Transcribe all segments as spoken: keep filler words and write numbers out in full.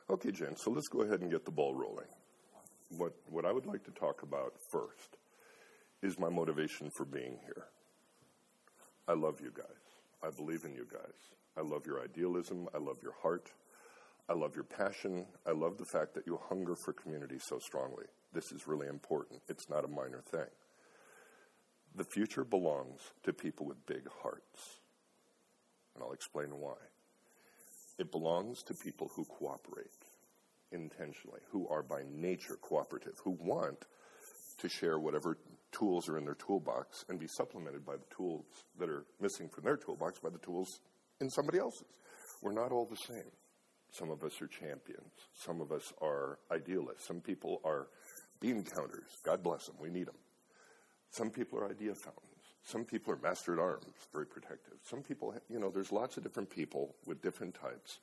Okay, Jen, so let's go ahead and get the ball rolling. What, what I would like to talk about first is my motivation for being here. I love you guys. I believe in you guys. I love your idealism. I love your heart. I love your passion. I love the fact that you hunger for community so strongly. This is really important. It's not a minor thing. The future belongs to people with big hearts. And I'll explain why. It belongs to people who cooperate intentionally, who are by nature cooperative, who want to share whatever tools are in their toolbox and be supplemented by the tools that are missing from their toolbox by the tools in somebody else's. We're not all the same. Some of us are champions. Some of us are idealists. Some people are bean counters. God bless them. We need them. Some people are idea fountains. Some people are master at arms, very protective. Some people, you know, there's lots of different people with different types.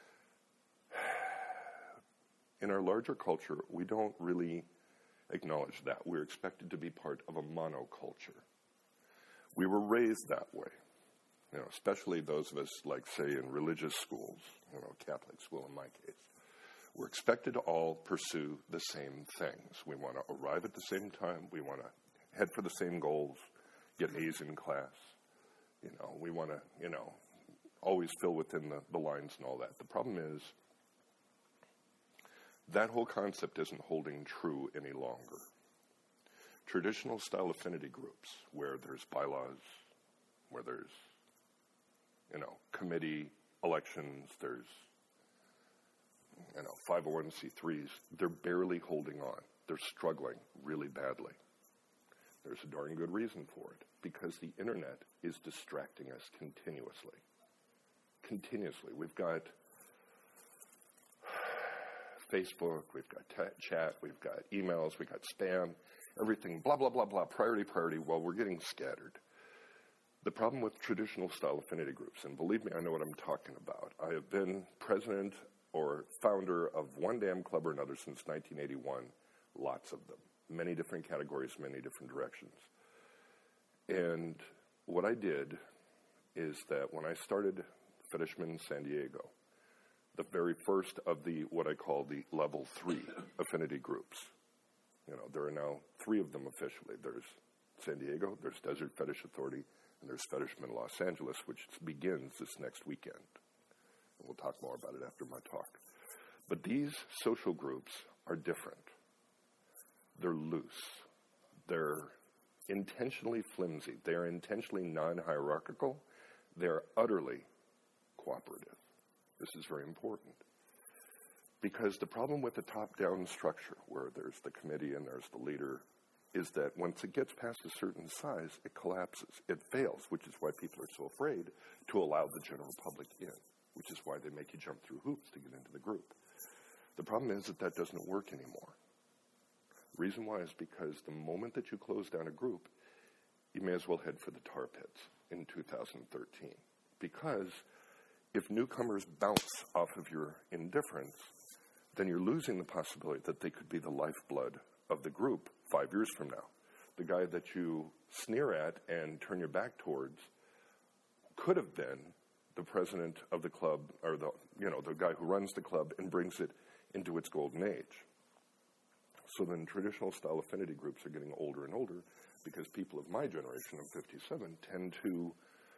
In our larger culture, we don't really acknowledge that. We're expected to be part of a monoculture. We were raised that way, you know, especially those of us, like, say, in religious schools, you know, Catholic school in my case. We're expected to all pursue the same things. We want to arrive at the same time. We want to head for the same goals, get A's in class. You know, we want to, you know, always fill within the, the lines and all that. The problem is that whole concept isn't holding true any longer. Traditional style affinity groups, where there's bylaws, where there's, you know, committee elections, there's, you know, five oh one c threes, they're barely holding on. They're struggling really badly. There's a darn good reason for it, because the internet is distracting us continuously. Continuously. We've got Facebook, we've got t- chat, we've got emails, we've got spam, everything, blah, blah, blah, blah, priority, priority, while we're getting scattered. The problem with traditional style affinity groups, and believe me, I know what I'm talking about. I have been president or founder of one damn club or another since nineteen eighty-one, lots of them, many different categories, many different directions. And what I did is that when I started Fetishman San Diego, the very first of the, what I call the level three affinity groups. You know, there are now three of them officially. There's San Diego, there's Desert Fetish Authority, and there's Fetishman Los Angeles, which begins this next weekend. And we'll talk more about it after my talk. But these social groups are different. They're loose. They're intentionally flimsy. They're intentionally non-hierarchical. They're utterly cooperative. This is very important, because the problem with the top-down structure, where there's the committee and there's the leader, is that once it gets past a certain size, it collapses. It fails, which is why people are so afraid to allow the general public in, which is why they make you jump through hoops to get into the group. The problem is that that doesn't work anymore. The reason why is because the moment that you close down a group, you may as well head for the tar pits in two thousand thirteen, because if newcomers bounce off of your indifference, then you're losing the possibility that they could be the lifeblood of the group five years from now. The guy that you sneer at and turn your back towards could have been the president of the club, or the, you know, the guy who runs the club and brings it into its golden age. So then traditional style affinity groups are getting older and older, because people of my generation, of fifty-seven, tend to,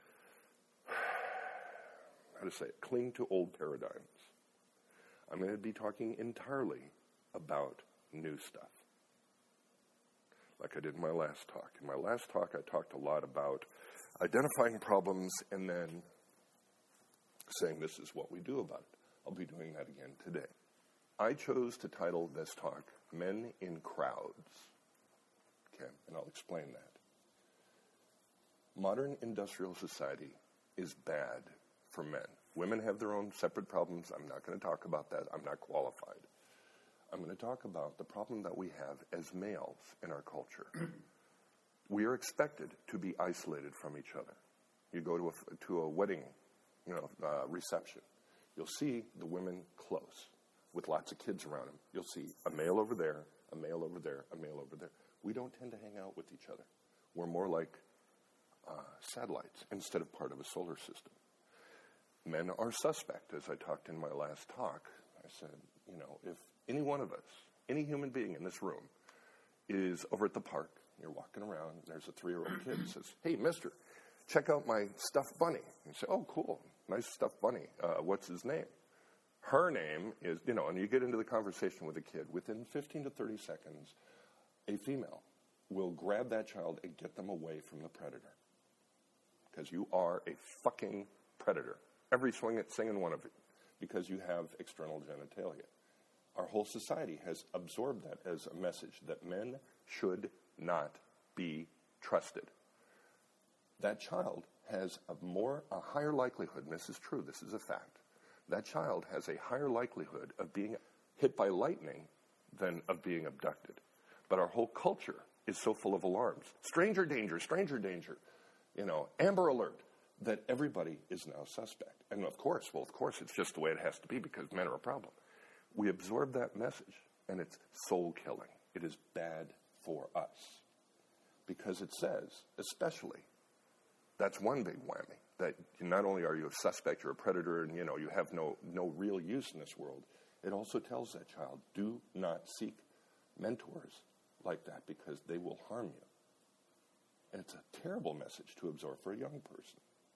how to say it, cling to old paradigms. I'm going to be talking entirely about new stuff, like I did in my last talk. In my last talk, I talked a lot about identifying problems and then saying this is what we do about it. I'll be doing that again today. I chose to title this talk, Men in Crowds. Okay, and I'll explain that. Modern industrial society is bad for men. Women have their own separate problems. I'm not going to talk about that. I'm not qualified. I'm going to talk about the problem that we have as males in our culture. We are expected to be isolated from each other. You go to a, to a wedding, you know, uh, reception. You'll see the women close with lots of kids around them. You'll see a male over there, a male over there, a male over there. We don't tend to hang out with each other. We're more like uh, satellites instead of part of a solar system. Men are suspect, as I talked in my last talk. I said, you know, if any one of us, any human being in this room is over at the park, you're walking around, and there's a three-year-old kid who says, hey, mister, check out my stuffed bunny. And you say, oh, cool, nice stuffed bunny. Uh, what's his name? Her name is, you know, and you get into the conversation with a kid. Within fifteen to thirty seconds, a female will grab that child and get them away from the predator. Because you are a fucking predator. Every swing, singing one of you. Because you have external genitalia. Our whole society has absorbed that as a message that men should not be trusted. That child has a more, a higher likelihood, and this is true, this is a fact, that child has a higher likelihood of being hit by lightning than of being abducted. But our whole culture is so full of alarms. Stranger danger, stranger danger, you know, Amber Alert, that everybody is now suspect. And of course, well, of course, it's just the way it has to be because men are a problem. We absorb that message, and it's soul-killing. It is bad for us. Because it says, especially, that's one big whammy, that not only are you a suspect, you're a predator, and, you know, you have no, no real use in this world. It also tells that child, do not seek mentors like that because they will harm you. And it's a terrible message to absorb for a young person.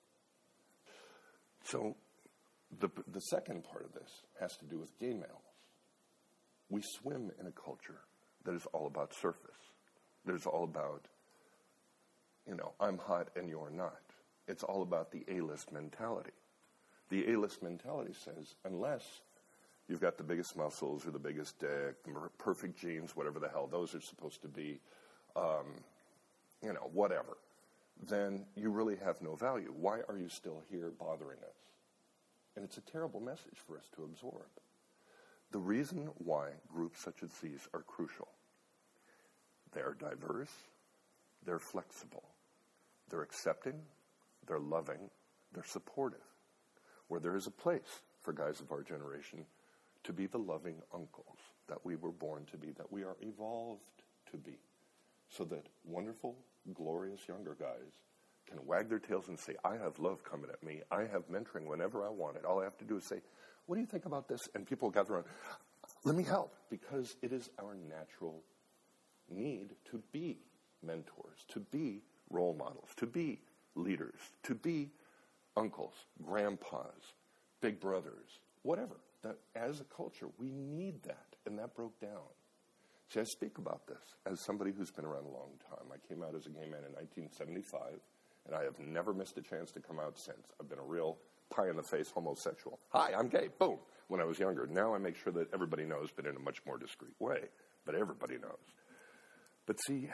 So the, the second part of this has to do with gay males. We swim in a culture that is all about surface. That is all about, you know, I'm hot and you're not. It's all about the A-list mentality. The A-list mentality says, unless you've got the biggest muscles or the biggest dick, the perfect genes, whatever the hell those are supposed to be, um, you know, whatever, then you really have no value. Why are you still here bothering us? And it's a terrible message for us to absorb. The reason why groups such as these are crucial, they're diverse, they're flexible, they're accepting, they're loving, they're supportive, where there is a place for guys of our generation to be the loving uncles that we were born to be, that we are evolved to be, so that wonderful, glorious younger guys can wag their tails and say, I have love coming at me. I have mentoring whenever I want it. All I have to do is say, what do you think about this? And people gather around, let me help, because it is our natural need to be mentors, to be role models, to be leaders, to be uncles, grandpas, big brothers, whatever. That as a culture, we need that, and that broke down. See, I speak about this as somebody who's been around a long time. I came out as a gay man in nineteen seventy-five, and I have never missed a chance to come out since. I've been a real pie-in-the-face homosexual. Hi, I'm gay, boom, when I was younger. Now I make sure that everybody knows, but in a much more discreet way. But everybody knows. But see,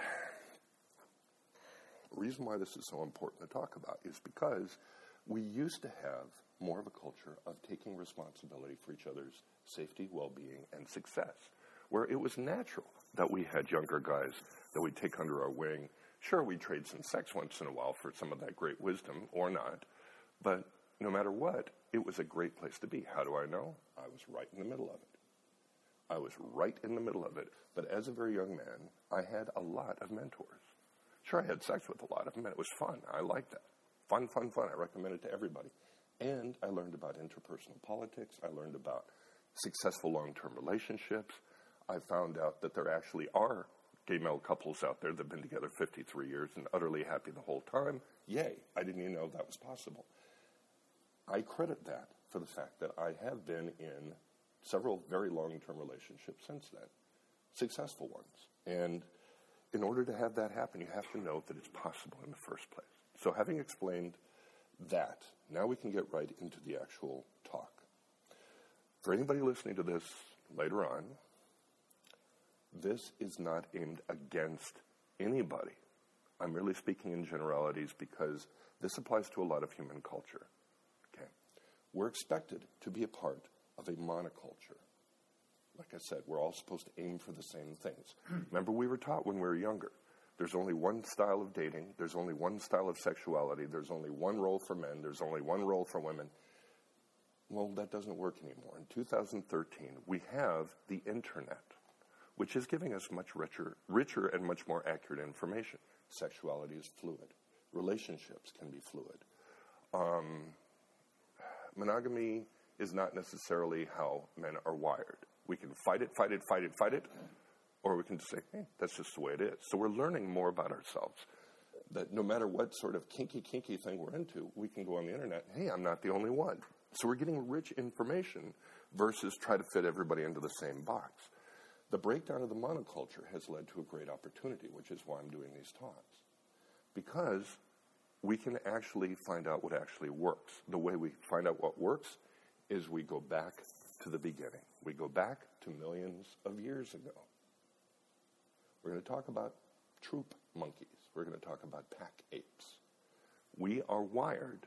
the reason why this is so important to talk about is because we used to have more of a culture of taking responsibility for each other's safety, well-being, and success, where it was natural that we had younger guys that we'd take under our wing. Sure, we'd trade some sex once in a while for some of that great wisdom, or not, but no matter what, it was a great place to be. How do I know? I was right in the middle of it. I was right in the middle of it, but as a very young man, I had a lot of mentors. Sure, I had sex with a lot of them, and it was fun. I liked that. Fun, fun, fun. I recommend it to everybody. And I learned about interpersonal politics. I learned about successful long-term relationships. I found out that there actually are gay male couples out there that have been together fifty-three years and utterly happy the whole time. Yay, I didn't even know that was possible. I credit that for the fact that I have been in several very long-term relationships since then, successful ones. And in order to have that happen, you have to know that it's possible in the first place. So having explained that, now we can get right into the actual talk. For anybody listening to this later on, this is not aimed against anybody. I'm really speaking in generalities because this applies to a lot of human culture. Okay, we're expected to be a part of a monoculture. Like I said, we're all supposed to aim for the same things. Remember, we were taught when we were younger, there's only one style of dating, there's only one style of sexuality, there's only one role for men, there's only one role for women. Well, that doesn't work anymore. In two thousand thirteen, we have the internet, which is giving us much richer, richer and much more accurate information. Sexuality is fluid. Relationships can be fluid. Um, monogamy is not necessarily how men are wired. We can fight it, fight it, fight it, fight it, or we can just say, hey, that's just the way it is. So we're learning more about ourselves. That no matter what sort of kinky, kinky thing we're into, we can go on the internet, hey, I'm not the only one. So we're getting rich information versus try to fit everybody into the same box. The breakdown of the monoculture has led to a great opportunity, which is why I'm doing these talks. Because we can actually find out what actually works. The way we find out what works is we go back to the beginning. We go back to millions of years ago. We're going to talk about troop monkeys. We're going to talk about pack apes. We are wired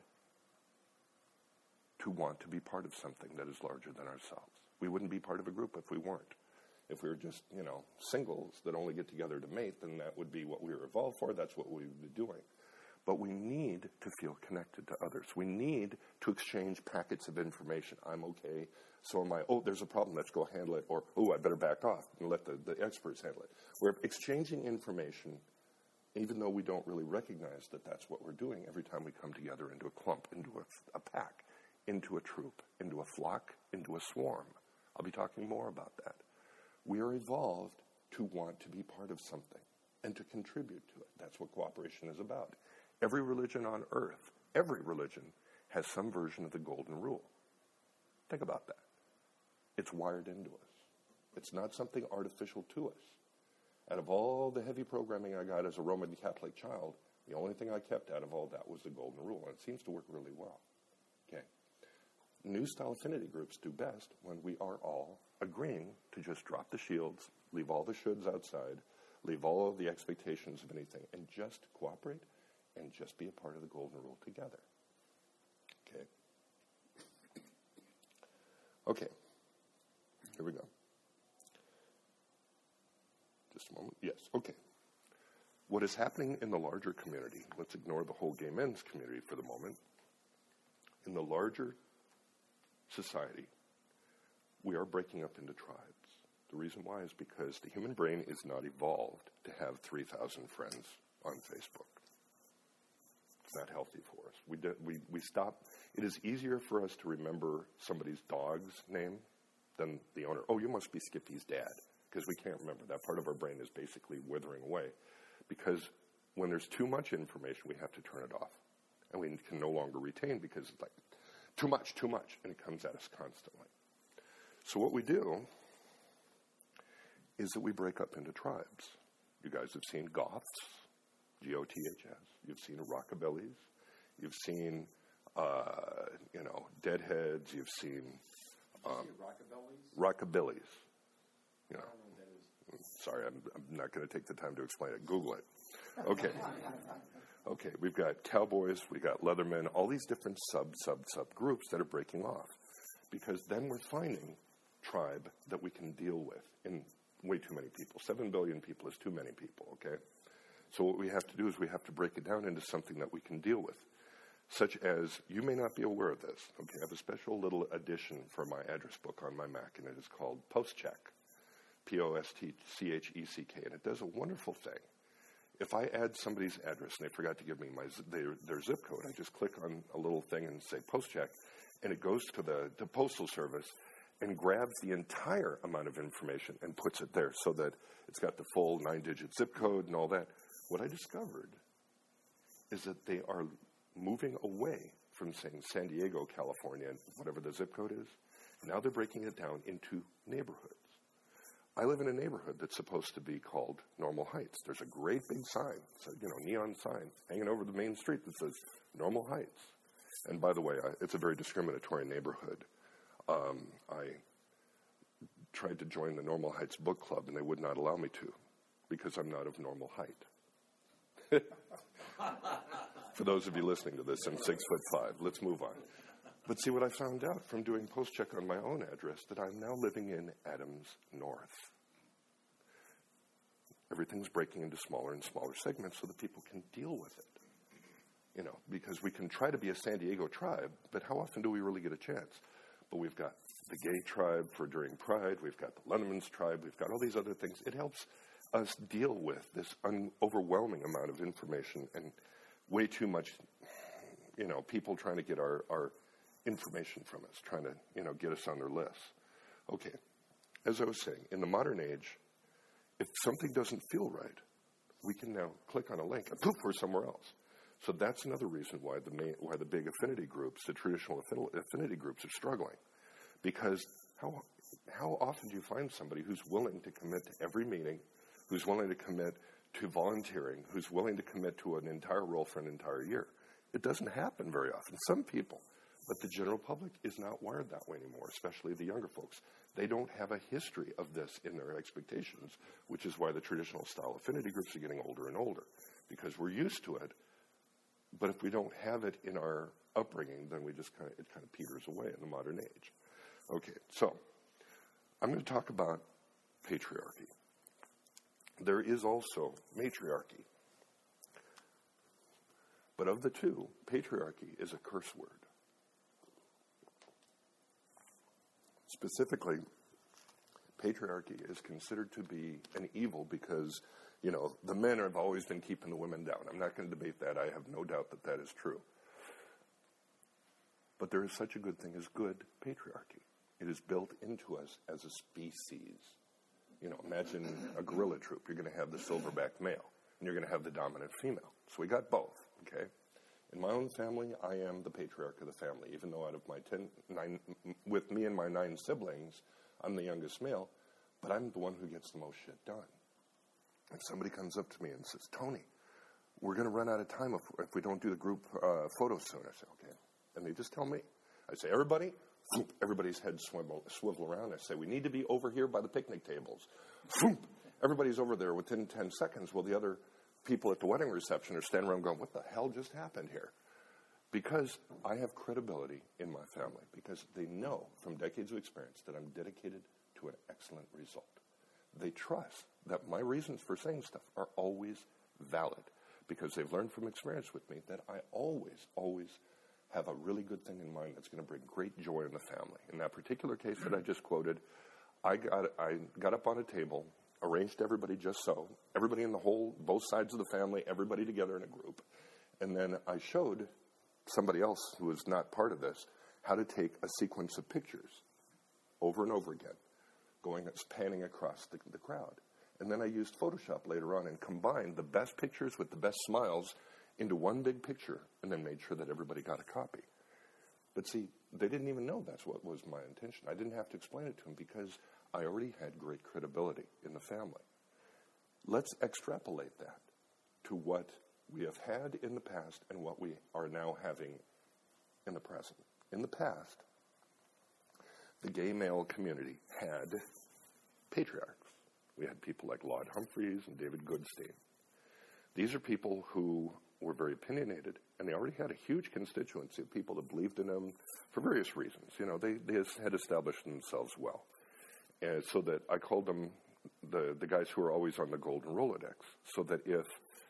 to want to be part of something that is larger than ourselves. We wouldn't be part of a group if we weren't. If we were just, you know, singles that only get together to mate, then that would be what we were evolved for. That's what we would be doing. But we need to feel connected to others. We need to exchange packets of information. I'm okay, so am I. Oh, there's a problem, let's go handle it. Or, oh, I better back off and let the, the experts handle it. We're exchanging information, even though we don't really recognize that that's what we're doing every time we come together into a clump, into a, a pack, into a troop, into a flock, into a swarm. I'll be talking more about that. We are evolved to want to be part of something and to contribute to it. That's what cooperation is about. Every religion on earth, every religion, has some version of the golden rule. Think about that. It's wired into us. It's not something artificial to us. Out of all the heavy programming I got as a Roman Catholic child, the only thing I kept out of all that was the golden rule, and it seems to work really well. Okay. New style affinity groups do best when we are all agreeing to just drop the shields, leave all the shoulds outside, leave all of the expectations of anything, and just cooperate and just be a part of the golden rule together. Okay. Okay. Here we go. Just a moment. Yes. Okay. What is happening in the larger community, let's ignore the whole gay men's community for the moment. In the larger society, we are breaking up into tribes. The reason why is because the human brain is not evolved to have three thousand friends on Facebook. It's not healthy for us. We, do, we, we stop. It is easier for us to remember somebody's dog's name than the owner. Oh, you must be Skippy's dad, because we can't remember. That part of our brain is basically withering away. Because when there's too much information, we have to turn it off. And we can no longer retain because it's like, too much, too much, and it comes at us constantly. So what we do is that we break up into tribes. You guys have seen Goths, G O T H S. You've seen Rockabillys. You've seen, uh, you know, Deadheads. You've seen um, Rockabillys. You know, sorry, I'm, I'm not going to take the time to explain it. Google it. Okay. Okay, we've got cowboys, we've got leathermen, all these different sub, sub, sub groups that are breaking off. Because then we're finding tribe that we can deal with in way too many people. Seven billion people is too many people, okay? So what we have to do is we have to break it down into something that we can deal with. Such as, you may not be aware of this, okay? I have a special little addition for my address book on my Mac, and it is called PostCheck, P O S T C H E C K, and it does a wonderful thing. If I add somebody's address and they forgot to give me my their, their zip code, I just click on a little thing and say PostCheck, and it goes to the, the Postal Service and grabs the entire amount of information and puts it there so that it's got the full nine-digit zip code and all that. What I discovered is that they are moving away from saying San Diego, California, whatever the zip code is. Now they're breaking it down into neighborhoods. I live in a neighborhood that's supposed to be called Normal Heights. There's a great big sign, it's a, you know, neon sign, hanging over the main street that says Normal Heights. And by the way, I, it's a very discriminatory neighborhood. Um, I tried to join the Normal Heights book club, and they would not allow me to, because I'm not of normal height. For those of you listening to this, I'm six foot five. Let's move on. But see what I found out from doing PostCheck on my own address, that I'm now living in Adams North. Everything's breaking into smaller and smaller segments so that people can deal with it. You know, because we can try to be a San Diego tribe, but how often do we really get a chance? But we've got the gay tribe for during Pride, we've got the Lenneman's tribe, we've got all these other things. It helps us deal with this un- overwhelming amount of information and way too much, you know, people trying to get our, our information from us, trying to, you know, get us on their lists. Okay, as I was saying, in the modern age, if something doesn't feel right, we can now click on a link and poof, we're somewhere else. So that's another reason why the main, why the big affinity groups, the traditional affinity groups, are struggling, because how how often do you find somebody who's willing to commit to every meeting, who's willing to commit to volunteering, who's willing to commit to an entire role for an entire year? It doesn't happen very often. Some people, but the general public is not wired that way anymore, especially the younger folks. They don't have a history of this in their expectations, which is why the traditional style affinity groups are getting older and older, because we're used to it. But if we don't have it in our upbringing, then we just kind of, it kind of peters away in the modern age. Okay, so I'm going to talk about patriarchy. There is also matriarchy. But of the two, patriarchy is a curse word. Specifically, patriarchy is considered to be an evil because, you know, the men have always been keeping the women down. I'm not going to debate that. I have no doubt that that is true. But there is such a good thing as good patriarchy. It is built into us as a species. You know, imagine a gorilla troop. You're going to have the silverback male, and you're going to have the dominant female. So we got both, okay? In my own family, I am the patriarch of the family, even though out of my ten, nine, with me and my nine siblings, I'm the youngest male, but I'm the one who gets the most shit done. If somebody comes up to me and says, Tony, we're going to run out of time if, if we don't do the group uh, photo soon. I say, okay. And they just tell me. I say, everybody, everybody's heads swivel, swivel around. I say, we need to be over here by the picnic tables. Everybody's over there within ten seconds. Well, the other people at the wedding reception are standing around going, what the hell just happened here? Because I have credibility in my family, because they know from decades of experience that I'm dedicated to an excellent result. They trust that my reasons for saying stuff are always valid, because they've learned from experience with me that I always, always have a really good thing in mind that's going to bring great joy in the family. In that particular case that I just quoted, I got I got up on a table, arranged everybody just so, everybody in the whole, both sides of the family, everybody together in a group, and then I showed somebody else who was not part of this how to take a sequence of pictures over and over again, going panning across the, the crowd. And then I used Photoshop later on and combined the best pictures with the best smiles into one big picture, and then made sure that everybody got a copy. But see, they didn't even know that's what was my intention. I didn't have to explain it to them because I already had great credibility in the family. Let's extrapolate that to what we have had in the past and what we are now having in the present. In the past, the gay male community had patriarchs. We had people like Lord Humphreys and David Goodstein. These are people who were very opinionated, and they already had a huge constituency of people that believed in them for various reasons. You know, they, they had established themselves well. And so that I called them the, the guys who are always on the golden Rolodex, so that if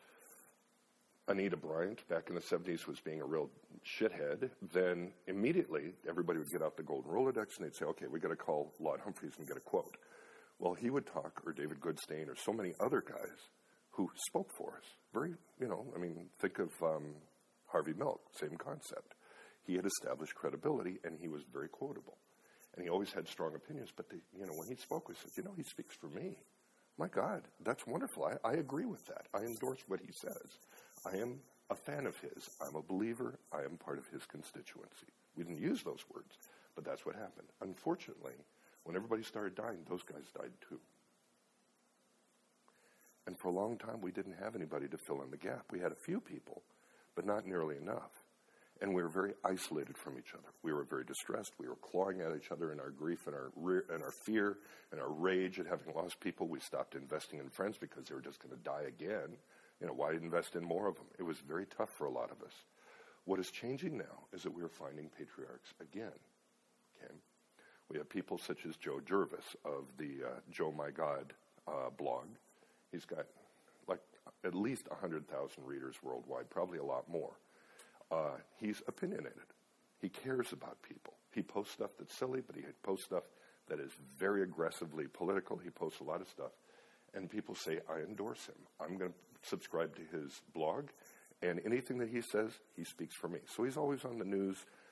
Anita Bryant back in the seventies was being a real shithead, then immediately everybody would get out the golden Rolodex and they'd say, okay, we got to call Lord Humphreys and get a quote. Well, he would talk, or David Goodstein, or so many other guys who spoke for us. Very, you know, I mean, think of um, Harvey Milk, same concept. He had established credibility, and he was very quotable. And he always had strong opinions, but, the, you know, when he spoke, we said, you know, he speaks for me. My God, that's wonderful. I, I agree with that. I endorse what he says. I am a fan of his. I'm a believer. I am part of his constituency. We didn't use those words, but that's what happened. Unfortunately, when everybody started dying, those guys died too. And for a long time, we didn't have anybody to fill in the gap. We had a few people, but not nearly enough. And we were very isolated from each other. We were very distressed. We were clawing at each other in our grief and our re- and our fear and our rage at having lost people. We stopped investing in friends because they were just going to die again. You know, why invest in more of them? It was very tough for a lot of us. What is changing now is that we are finding patriarchs again. Okay, we have people such as Joe Jervis of the uh, Joe My God uh, blog. He's got like at least one hundred thousand readers worldwide, probably a lot more. Uh, he's opinionated. He cares about people. He posts stuff that's silly, but he posts stuff that is very aggressively political. He posts a lot of stuff. And people say, I endorse him. I'm going to subscribe to his blog. And anything that he says, he speaks for me. So he's always on the news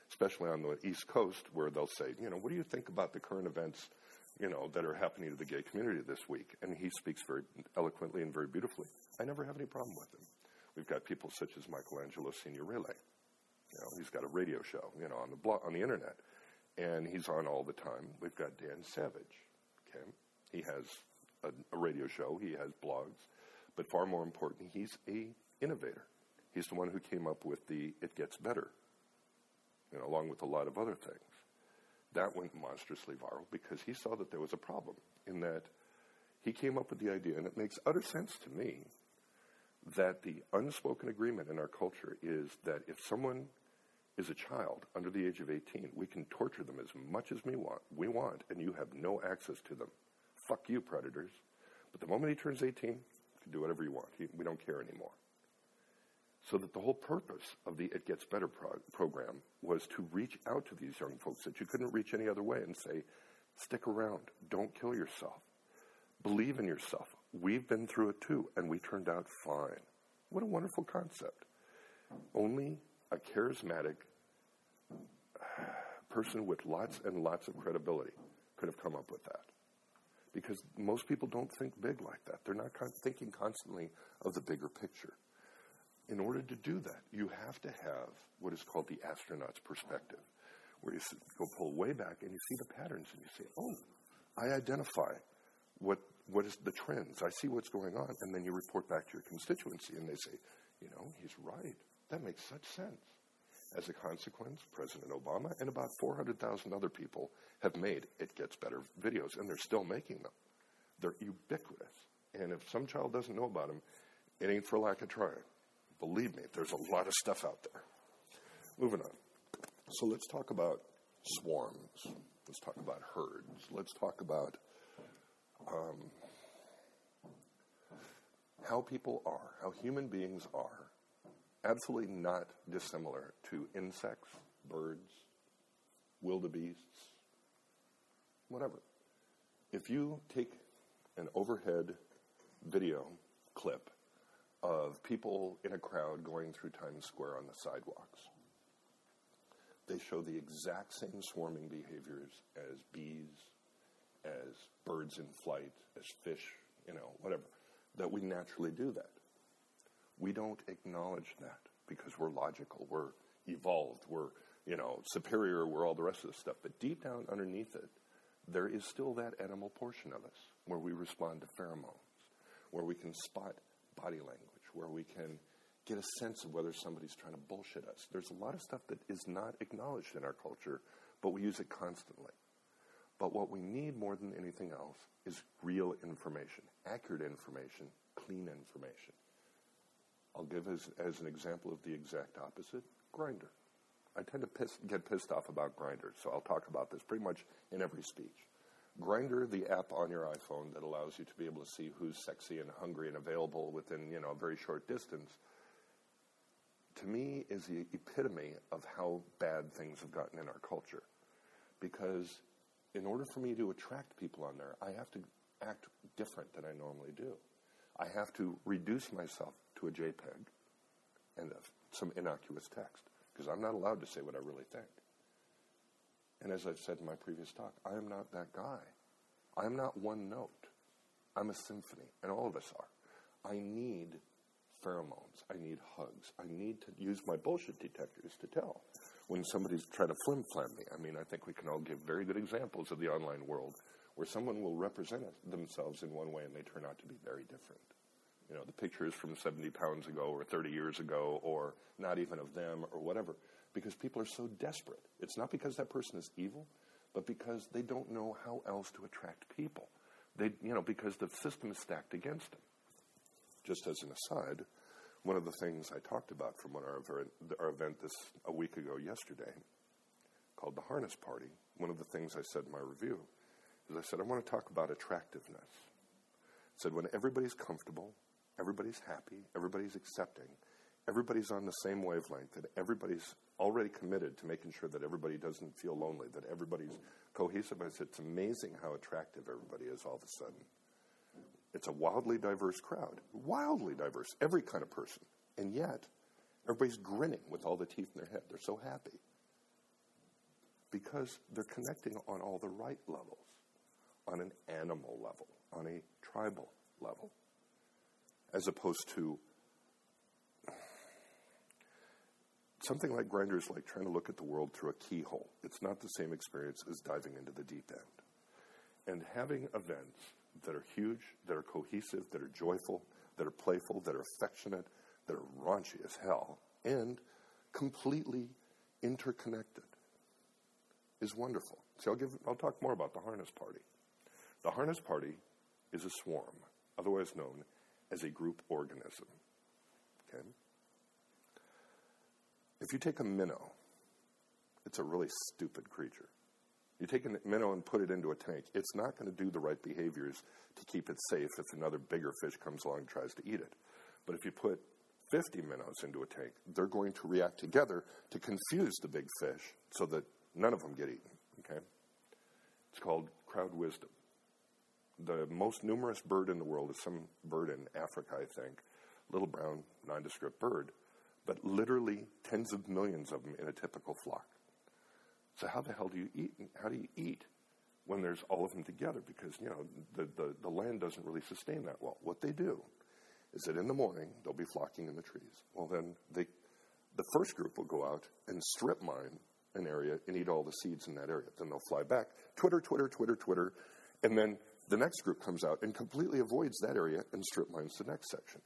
especially on the East Coast, where they'll say, you know, what do you think about the current events, you know, that are happening to the gay community this week? And he speaks very eloquently and very beautifully. I never have any problem with him. We've got people such as Michelangelo Signorile. You know, he's got a radio show, you know, on the blog, on the internet, and he's on all the time. We've got Dan Savage. Okay, he has a, a radio show. He has blogs, but far more important, he's a innovator. He's the one who came up with the "It Gets Better," you know, along with a lot of other things. That went monstrously viral because he saw that there was a problem in that he came up with the idea, and it makes utter sense to me, that the unspoken agreement in our culture is that if someone is a child under the age of eighteen, we can torture them as much as we want, we want, and you have no access to them. Fuck you, predators. But the moment he turns eighteen, you can do whatever you want. He, we don't care anymore. So that the whole purpose of the It Gets Better pro- program was to reach out to these young folks that you couldn't reach any other way and say, stick around, don't kill yourself, believe in yourself. We've been through it too, and we turned out fine. What a wonderful concept. Only a charismatic person with lots and lots of credibility could have come up with that. Because most people don't think big like that. They're not con- thinking constantly of the bigger picture. In order to do that, you have to have what is called the astronaut's perspective, where you go pull way back and you see the patterns and you say, oh, I identify what what is the trends. I see what's going on. And then you report back to your constituency and they say, you know, he's right. That makes such sense. As a consequence, President Obama and about four hundred thousand other people have made It Gets Better videos, and they're still making them. They're ubiquitous. And if some child doesn't know about them, it ain't for lack of trying. Believe me, there's a lot of stuff out there. Moving on. So let's talk about swarms. Let's talk about herds. Let's talk about um, how people are, how human beings are, absolutely not dissimilar to insects, birds, wildebeests, whatever. If you take an overhead video clip of people in a crowd going through Times Square on the sidewalks, they show the exact same swarming behaviors as bees, as birds in flight, as fish, you know, whatever, that we naturally do that. We don't acknowledge that because we're logical, we're evolved, we're, you know, superior, we're all the rest of the stuff. But deep down underneath it, there is still that animal portion of us where we respond to pheromones, where we can spot body language, where we can get a sense of whether somebody's trying to bullshit us. There's a lot of stuff that is not acknowledged in our culture, but we use it constantly. But what we need more than anything else is real information, accurate information, clean information. I'll give as, as an example of the exact opposite, Grindr. I tend to piss, get pissed off about Grindr, so I'll talk about this pretty much in every speech. Grindr, the app on your iPhone that allows you to be able to see who's sexy and hungry and available within, you know, a very short distance, to me is the epitome of how bad things have gotten in our culture. Because in order for me to attract people on there, I have to act different than I normally do. I have to reduce myself to a JPEG and a, some innocuous text, because I'm not allowed to say what I really think. And as I've said in my previous talk, I am not that guy. I am not one note. I'm a symphony, and all of us are. I need pheromones. I need hugs. I need to use my bullshit detectors to tell when somebody's trying to flim-flam me. I mean, I think we can all give very good examples of the online world where someone will represent themselves in one way and they turn out to be very different. You know, the pictures from seventy pounds ago or thirty years ago, or not even of them or whatever, because people are so desperate. It's not because that person is evil, but because they don't know how else to attract people. They, you know, because the system is stacked against them. Just as an aside, one of the things I talked about from our, our event this a week ago yesterday, called the Harness Party, one of the things I said in my review is I said, I want to talk about attractiveness. I said, when everybody's comfortable, everybody's happy, everybody's accepting, everybody's on the same wavelength, and everybody's already committed to making sure that everybody doesn't feel lonely, that everybody's cohesive. I said, it's amazing how attractive everybody is all of a sudden. It's a wildly diverse crowd, wildly diverse, every kind of person. And yet, everybody's grinning with all the teeth in their head. They're so happy. because they're connecting on all the right levels, on an animal level, on a tribal level, as opposed to something like Grindr is like trying to look at the world through a keyhole. It's not the same experience as diving into the deep end. And having events that are huge, that are cohesive, that are joyful, that are playful, that are affectionate, that are raunchy as hell, and completely interconnected is wonderful. See, I'll, give, I'll talk more about the harness party. The harness party is a swarm, otherwise known as a group organism. Okay? If you take a minnow, it's a really stupid creature. You take a minnow and put it into a tank, it's not going to do the right behaviors to keep it safe if another bigger fish comes along and tries to eat it. But if you put fifty minnows into a tank, they're going to react together to confuse the big fish so that none of them get eaten. Okay? It's called crowd wisdom. The most numerous bird in the world is some bird in Africa, I think, little brown, nondescript bird, but literally tens of millions of them in a typical flock. So how the hell do you eat? How do you eat when there's all of them together? Because, you know, the, the, the land doesn't really sustain that well. What they do is that in the morning, they'll be flocking in the trees. Well, then they, the first group will go out and strip mine an area and eat all the seeds in that area. Then they'll fly back, twitter, twitter, twitter, twitter, and then the next group comes out and completely avoids that area and strip mines the next section.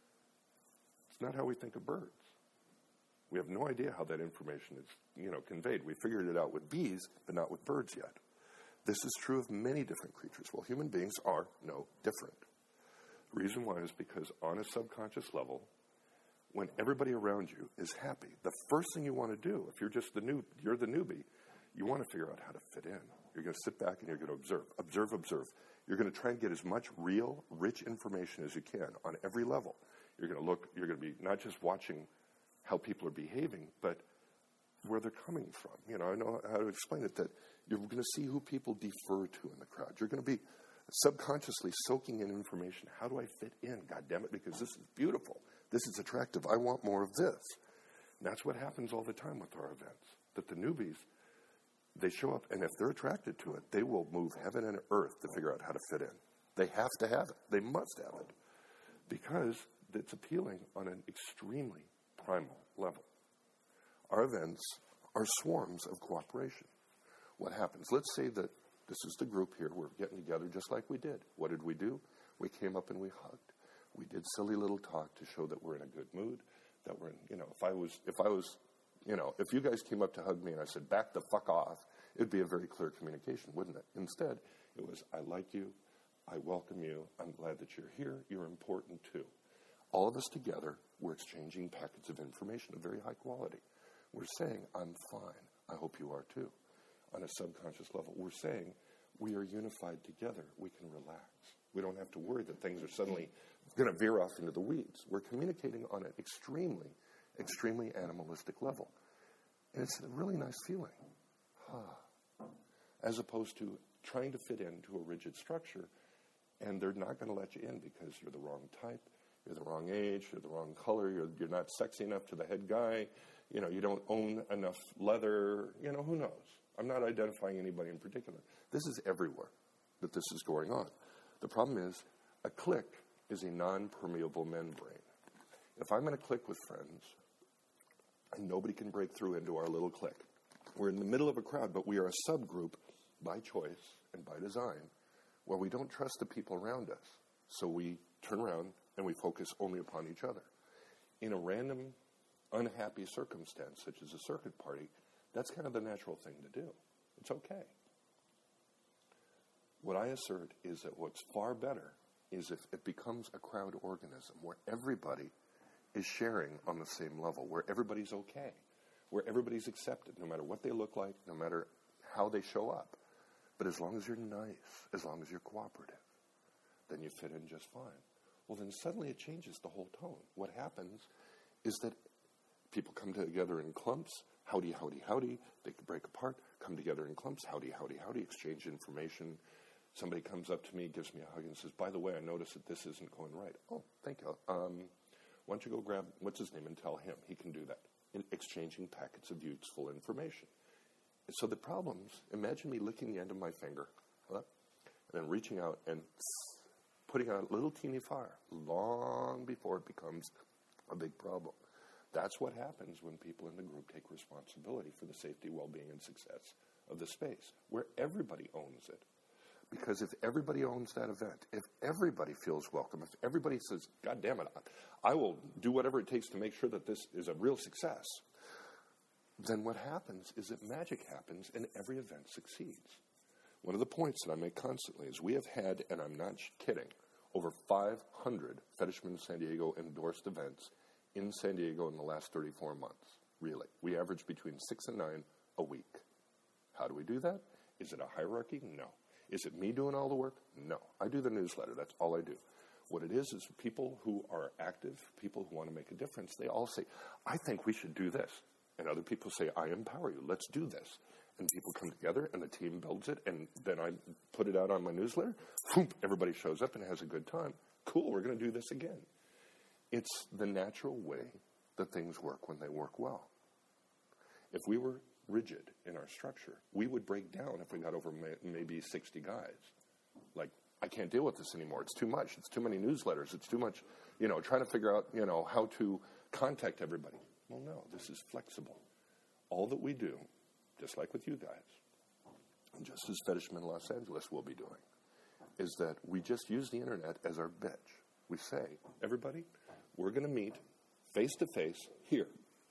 It's not how we think of birds. We have no idea how that information is, you know, conveyed. We figured it out with bees, but not with birds yet. This is true of many different creatures. Well, human beings are no different. The reason why is because on a subconscious level, when everybody around you is happy, the first thing you want to do, if you're just the new, you're the newbie, you want to figure out how to fit in. You're going to sit back and you're going to observe, observe, observe. You're going to try and get as much real, rich information as you can on every level. You're going to look, you're going to be not just watching how people are behaving, but where they're coming from. You know, I know how to explain it, that you're going to see who people defer to in the crowd. You're going to be subconsciously soaking in information. How do I fit in? God damn it, because this is beautiful. This is attractive. I want more of this. And that's what happens all the time with our events, that the newbies, they show up, and if they're attracted to it, they will move heaven and earth to figure out how to fit in. They have to have it. They must have it, because it's appealing on an extremely primal level. Our events are swarms of cooperation. What happens? Let's say that this is the group here. We're getting together just like we did. What did we do? We came up and we hugged. We did silly little talk to show that we're in a good mood, that we're in, you know, if I was, if I was, you know, if you guys came up to hug me and I said, back the fuck off, it'd be a very clear communication, wouldn't it? Instead, it was, I like you. I welcome you. I'm glad that you're here. You're important too. All of us together, we're exchanging packets of information of very high quality. We're saying, I'm fine. I hope you are too. On a subconscious level, we're saying, we are unified together. We can relax. We don't have to worry that things are suddenly going to veer off into the weeds. We're communicating on an extremely, extremely animalistic level. And it's a really nice feeling. As opposed to trying to fit into a rigid structure, and they're not going to let you in because you're the wrong type. You're the wrong age, you're the wrong color, you're, you're not sexy enough to the head guy, you know, you don't own enough leather, you know, who knows? I'm not identifying anybody in particular. This is everywhere that this is going on. The problem is, a clique is a non-permeable membrane. If I'm in a clique with friends, and nobody can break through into our little clique, we're in the middle of a crowd, but we are a subgroup by choice and by design, where we don't trust the people around us. So we turn around and we focus only upon each other. In a random, unhappy circumstance, such as a circuit party, that's kind of the natural thing to do. It's okay. What I assert is that what's far better is if it becomes a crowd organism, where everybody is sharing on the same level, where everybody's okay, where everybody's accepted, no matter what they look like, no matter how they show up. But as long as you're nice, as long as you're cooperative, then you fit in just fine. Well, then suddenly it changes the whole tone. What happens is that people come together in clumps, howdy, howdy, howdy. They can break apart, come together in clumps, howdy, howdy, howdy, exchange information. Somebody comes up to me, gives me a hug, and says, by the way, I noticed that this isn't going right. Oh, thank you. Um, why don't you go grab, what's his name, and tell him. He can do that. In exchanging packets of useful information. So the problems, imagine me licking the end of my finger, huh, and then reaching out and putting out a little teeny fire long before it becomes a big problem. That's what happens when people in the group take responsibility for the safety, well-being, and success of the space, where everybody owns it. Because if everybody owns that event, if everybody feels welcome, if everybody says, God damn it, I will do whatever it takes to make sure that this is a real success, then what happens is that magic happens and every event succeeds. One of the points that I make constantly is we have had, and I'm not kidding, over five hundred Fetishman San Diego endorsed events in San Diego in the last thirty-four months, really. We average between six and nine a week. How do we do that? Is it a hierarchy? No. Is it me doing all the work? No. I do the newsletter. That's all I do. What it is is people who are active, people who want to make a difference, they all say, I think we should do this. And other people say, I empower you. Let's do this. And people come together, and the team builds it, and then I put it out on my newsletter. Whoop, everybody shows up and has a good time. Cool, we're going to do this again. It's the natural way that things work when they work well. If we were rigid in our structure, we would break down if we got over may, maybe sixty guys. Like, I can't deal with this anymore. It's too much. It's too many newsletters. It's too much, you know, trying to figure out, you know, how to contact everybody. Well, no, this is flexible. All that we do, just like with you guys, and just as Fetishman Los Angeles will be doing, is that we just use the internet as our bitch. We say, everybody, we're going to meet face-to-face here.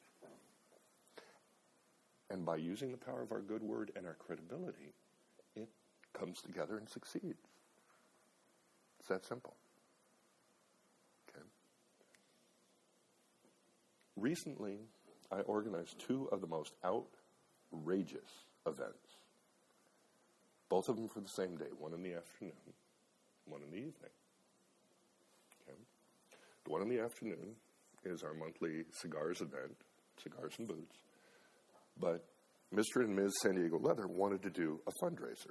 And by using the power of our good word and our credibility, it comes together and succeeds. It's that simple. Okay. Recently, I organized two of the most outrageous events. Both of them for the same day, one in the afternoon, one in the evening. Okay. The one in the afternoon is our monthly cigars event, Cigars and Boots. But Mister and Miz San Diego Leather wanted to do a fundraiser.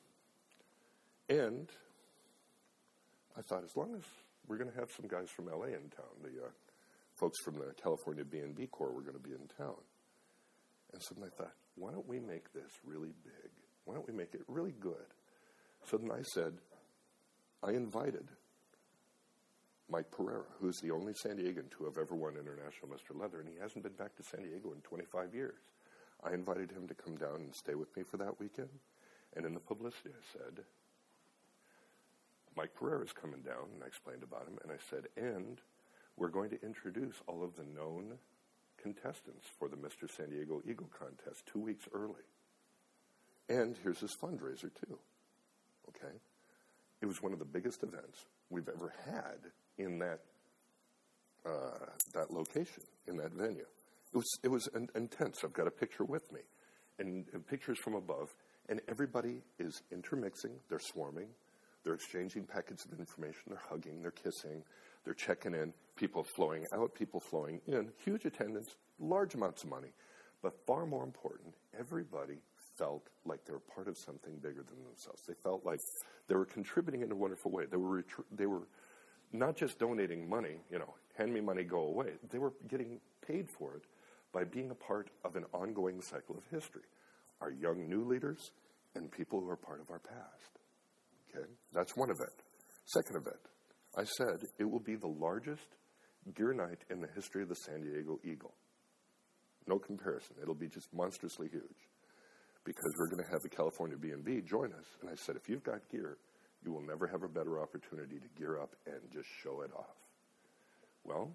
And I thought, as long as we're going to have some guys from L A in town, the uh, folks from the California B and B Corps were going to be in town. And so then I thought, why don't we make this really big? Why don't we make it really good? So then I said, I invited Mike Pereira, who's the only San Diegan to have ever won International Mister Leather, and he hasn't been back to San Diego in twenty-five years. I invited him to come down and stay with me for that weekend. And in the publicity, I said, Mike Pereira is coming down, and I explained about him, and I said, and we're going to introduce all of the known contestants for the Mister San Diego Eagle contest two weeks early. And here's his fundraiser, too. Okay? It was one of the biggest events we've ever had in that uh, that location, in that venue. It was it was in, intense. I've got a picture with me, and, and pictures from above, and everybody is intermixing. They're swarming. They're exchanging packets of information. They're hugging. They're kissing. They're checking in. People flowing out. People flowing in. Huge attendance. Large amounts of money. But far more important, everybody felt like they were part of something bigger than themselves. They felt like they were contributing in a wonderful way. They were retr- they were not just donating money, you know, hand me money, go away. They were getting paid for it by being a part of an ongoing cycle of history. Our young new leaders and people who are part of our past. Okay? That's one event. Second event, I said it will be the largest gear night in the history of the San Diego Eagle. No comparison. It'll be just monstrously huge. Because we're going to have the California B and B join us. And I said, if you've got gear, you will never have a better opportunity to gear up and just show it off. Well,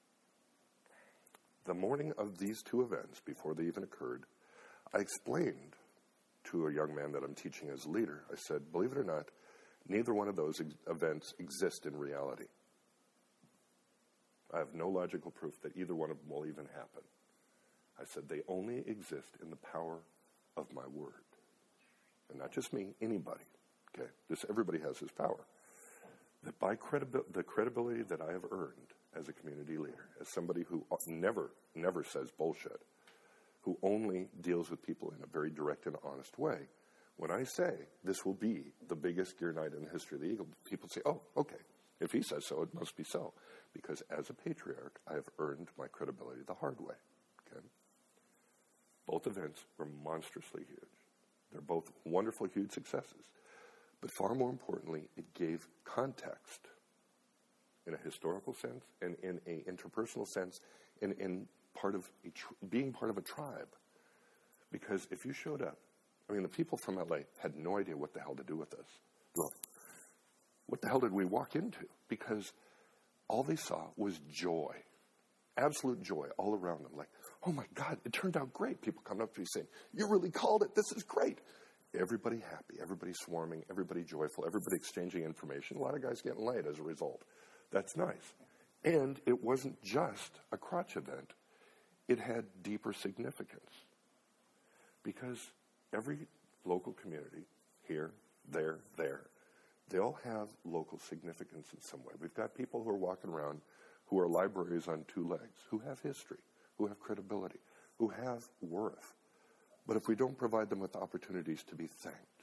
the morning of these two events, before they even occurred, I explained to a young man that I'm teaching as a leader, I said, believe it or not, neither one of those ex- events exist in reality. I have no logical proof that either one of them will even happen. I said, they only exist in the power of my word. And not just me, anybody. Okay? This, everybody has this power. That by credibi- the credibility that I have earned as a community leader, as somebody who never, never says bullshit, who only deals with people in a very direct and honest way, when I say this will be the biggest gear night in the history of the Eagle, people say, oh, okay. If he says so, it must be so. Because as a patriarch, I have earned my credibility the hard way. Okay? Both events were monstrously huge. They're both wonderful, huge successes. But far more importantly, it gave context in a historical sense and in an interpersonal sense and in part of a tr- being part of a tribe. Because if you showed up, I mean, the people from L A had no idea what the hell to do with us. Well, what the hell did we walk into? Because all they saw was joy, absolute joy all around them. Like, oh my God, it turned out great. People coming up to me saying, you really called it. This is great. Everybody happy, everybody swarming, everybody joyful, everybody exchanging information. A lot of guys getting laid as a result. That's nice. And it wasn't just a crotch event. It had deeper significance. Because every local community, here, there, there, they all have local significance in some way. We've got people who are walking around who are libraries on two legs, who have history, who have credibility, who have worth. But if we don't provide them with opportunities to be thanked,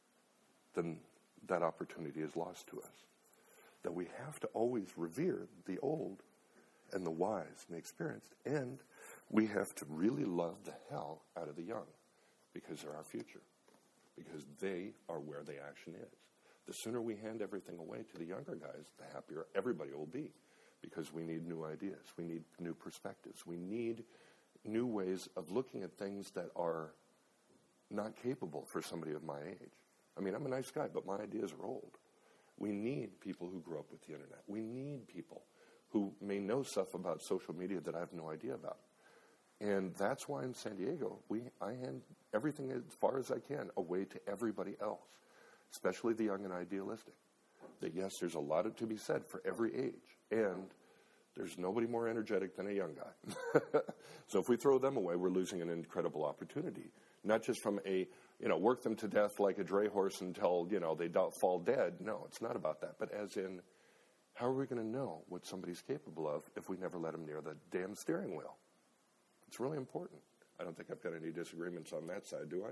then that opportunity is lost to us. That we have to always revere the old and the wise and the experienced, and we have to really love the hell out of the young because they're our future, because they are where the action is. The sooner we hand everything away to the younger guys, the happier everybody will be, because we need new ideas, we need new perspectives, we need new ways of looking at things that are not capable for somebody of my age. I mean, I'm a nice guy, but my ideas are old. We need people who grew up with the internet. We need people who may know stuff about social media that I have no idea about. And that's why in San Diego, we I hand everything as far as I can away to everybody else, especially the young and idealistic. That yes, there's a lot to be said for every age, and there's nobody more energetic than a young guy. So if we throw them away, we're losing an incredible opportunity. Not just from a, you know, work them to death like a dray horse until, you know, they don't fall dead. No, it's not about that. But as in, how are we going to know what somebody's capable of if we never let them near the damn steering wheel? It's really important. I don't think I've got any disagreements on that side, do I?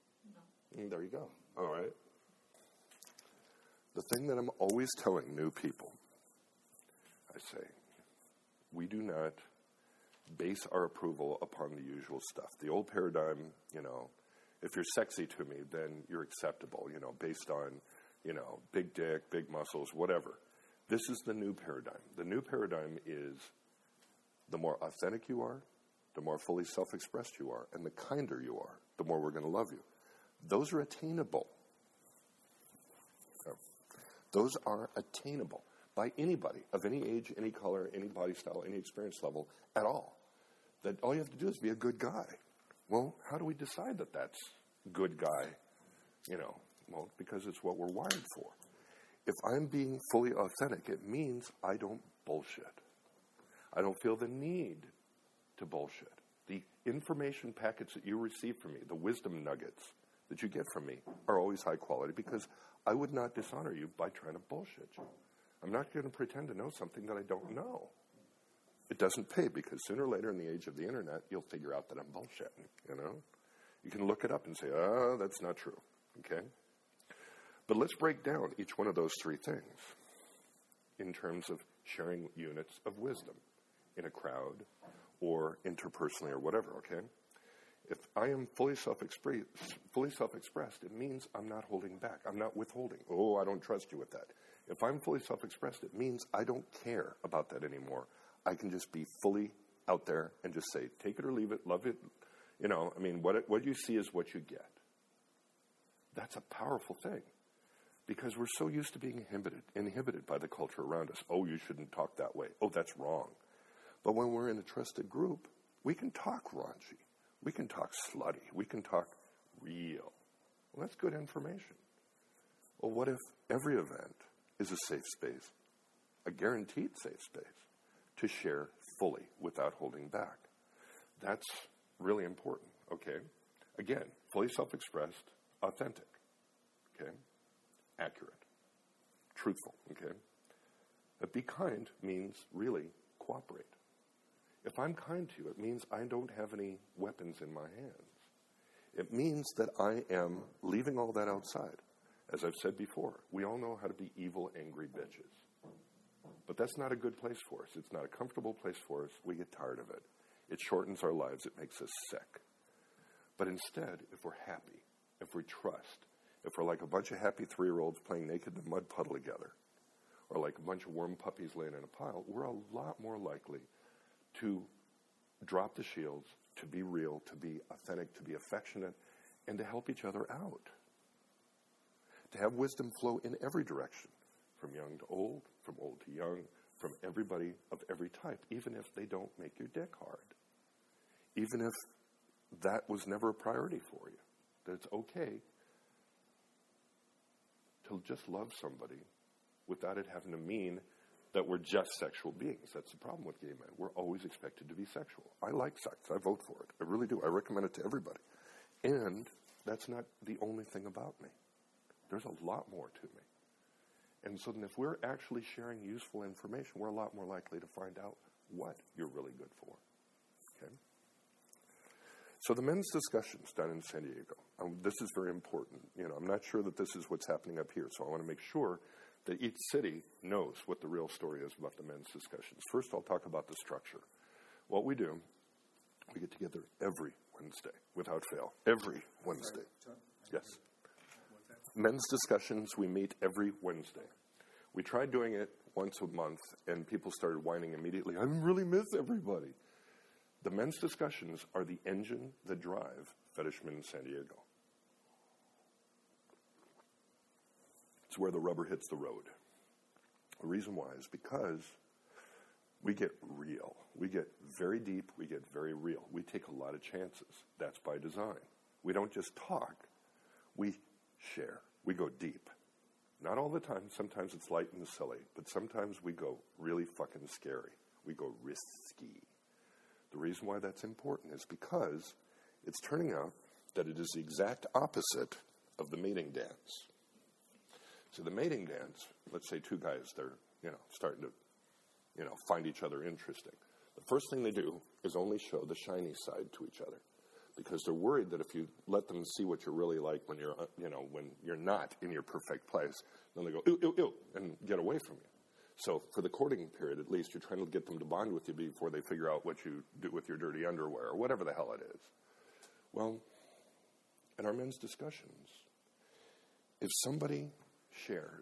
No. Mm, there you go. All right. The thing that I'm always telling new people, I say, we do not base our approval upon the usual stuff. The old paradigm, you know, if you're sexy to me, then you're acceptable, you know, based on, you know, big dick, big muscles, whatever. This is the new paradigm. The new paradigm is the more authentic you are, the more fully self-expressed you are, and the kinder you are, the more we're going to love you. Those are attainable. So, those are attainable by anybody of any age, any color, any body style, any experience level at all. That all you have to do is be a good guy. Well, how do we decide that that's good guy? You know, well, because it's what we're wired for. If I'm being fully authentic, it means I don't bullshit. I don't feel the need to bullshit. The information packets that you receive from me, the wisdom nuggets that you get from me, are always high quality because I would not dishonor you by trying to bullshit you. I'm not going to pretend to know something that I don't know. It doesn't pay because sooner or later in the age of the internet, you'll figure out that I'm bullshitting, you know? You can look it up and say, oh, that's not true, okay? But let's break down each one of those three things in terms of sharing units of wisdom in a crowd or interpersonally or whatever, okay? If I am fully self-expressed, fully self-expressed, it means I'm not holding back. I'm not withholding. Oh, I don't trust you with that. If I'm fully self-expressed, it means I don't care about that anymore. I can just be fully out there and just say, take it or leave it, love it. You know, I mean, what it, what you see is what you get. That's a powerful thing because we're so used to being inhibited, inhibited by the culture around us. Oh, you shouldn't talk that way. Oh, that's wrong. But when we're in a trusted group, we can talk raunchy. We can talk slutty. We can talk real. Well, that's good information. Well, what if every event is a safe space, a guaranteed safe space, to share fully without holding back? That's really important, okay? Again, fully self-expressed, authentic, okay? Accurate, truthful, okay? But be kind means really cooperate. If I'm kind to you, it means I don't have any weapons in my hands. It means that I am leaving all that outside. As I've said before, we all know how to be evil, angry bitches. But that's not a good place for us. It's not a comfortable place for us. We get tired of it. It shortens our lives. It makes us sick. But instead, if we're happy, if we trust, if we're like a bunch of happy three-year-olds playing naked in a mud puddle together, or like a bunch of warm puppies laying in a pile, we're a lot more likely to drop the shields, to be real, to be authentic, to be affectionate, and to help each other out. To have wisdom flow in every direction, from young to old, from old to young, from everybody of every type, even if they don't make your dick hard. Even if that was never a priority for you. That it's okay to just love somebody without it having to mean that we're just sexual beings. That's the problem with gay men. We're always expected to be sexual. I like sex. I vote for it. I really do. I recommend it to everybody. And that's not the only thing about me. There's a lot more to me. And so then if we're actually sharing useful information, we're a lot more likely to find out what you're really good for. Okay? So the men's discussions down in San Diego, um, this is very important. You know, I'm not sure that this is what's happening up here, so I want to make sure that each city knows what the real story is about the men's discussions. First, I'll talk about the structure. What we do, we get together every Wednesday, without fail. Every Wednesday. Yes. Men's discussions, we meet every Wednesday. We tried doing it once a month, and people started whining immediately. I really miss everybody. The men's discussions are the engine that drive Fetishman in San Diego. It's where the rubber hits the road. The reason why is because we get real. We get very deep. We get very real. We take a lot of chances. That's by design. We don't just talk. We share. We go deep. Not all the time. Sometimes it's light and silly. But sometimes we go really fucking scary. We go risky. The reason why that's important is because it's turning out that it is the exact opposite of the mating dance. So the mating dance, let's say two guys, they're, you know, starting to, you know, find each other interesting. The first thing they do is only show the shiny side to each other because they're worried that if you let them see what you're really like when you're, you know, when you're not in your perfect place, then they go, ew, ew, ew, and get away from you. So for the courting period, at least, you're trying to get them to bond with you before they figure out what you do with your dirty underwear or whatever the hell it is. Well, in our men's discussions, if somebody shares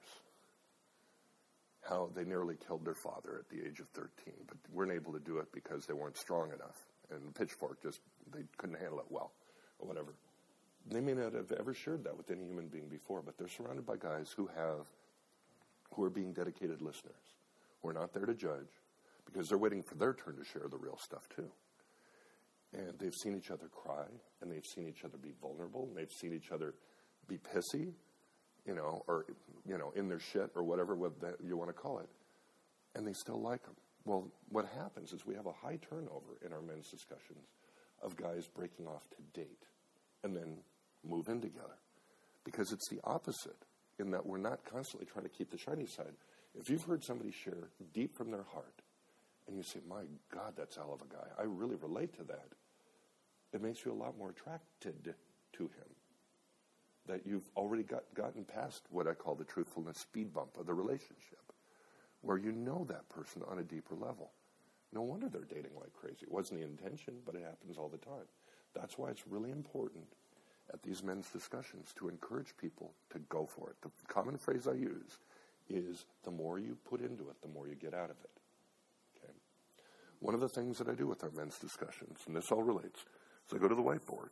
how they nearly killed their father at the age of thirteen, but weren't able to do it because they weren't strong enough, and the pitchfork just, they couldn't handle it well, or whatever. They may not have ever shared that with any human being before, but they're surrounded by guys who have who are being dedicated listeners, who are not there to judge, because they're waiting for their turn to share the real stuff too. And they've seen each other cry, and they've seen each other be vulnerable, and they've seen each other be pissy, you know, or, you know, in their shit, or whatever you want to call it, and they still like them. Well, what happens is we have a high turnover in our men's discussions of guys breaking off to date and then move in together, because it's the opposite. In that we're not constantly trying to keep the shiny side. If you've heard somebody share deep from their heart, and you say, my God, that's a hell of a guy, I really relate to that, it makes you a lot more attracted to him. That you've already got, gotten past what I call the truthfulness speed bump of the relationship, where you know that person on a deeper level. No wonder they're dating like crazy. It wasn't the intention, but it happens all the time. That's why it's really important at these men's discussions to encourage people to go for it. The common phrase I use is the more you put into it, the more you get out of it. Okay. One of the things that I do with our men's discussions, and this all relates, is I go to the whiteboard,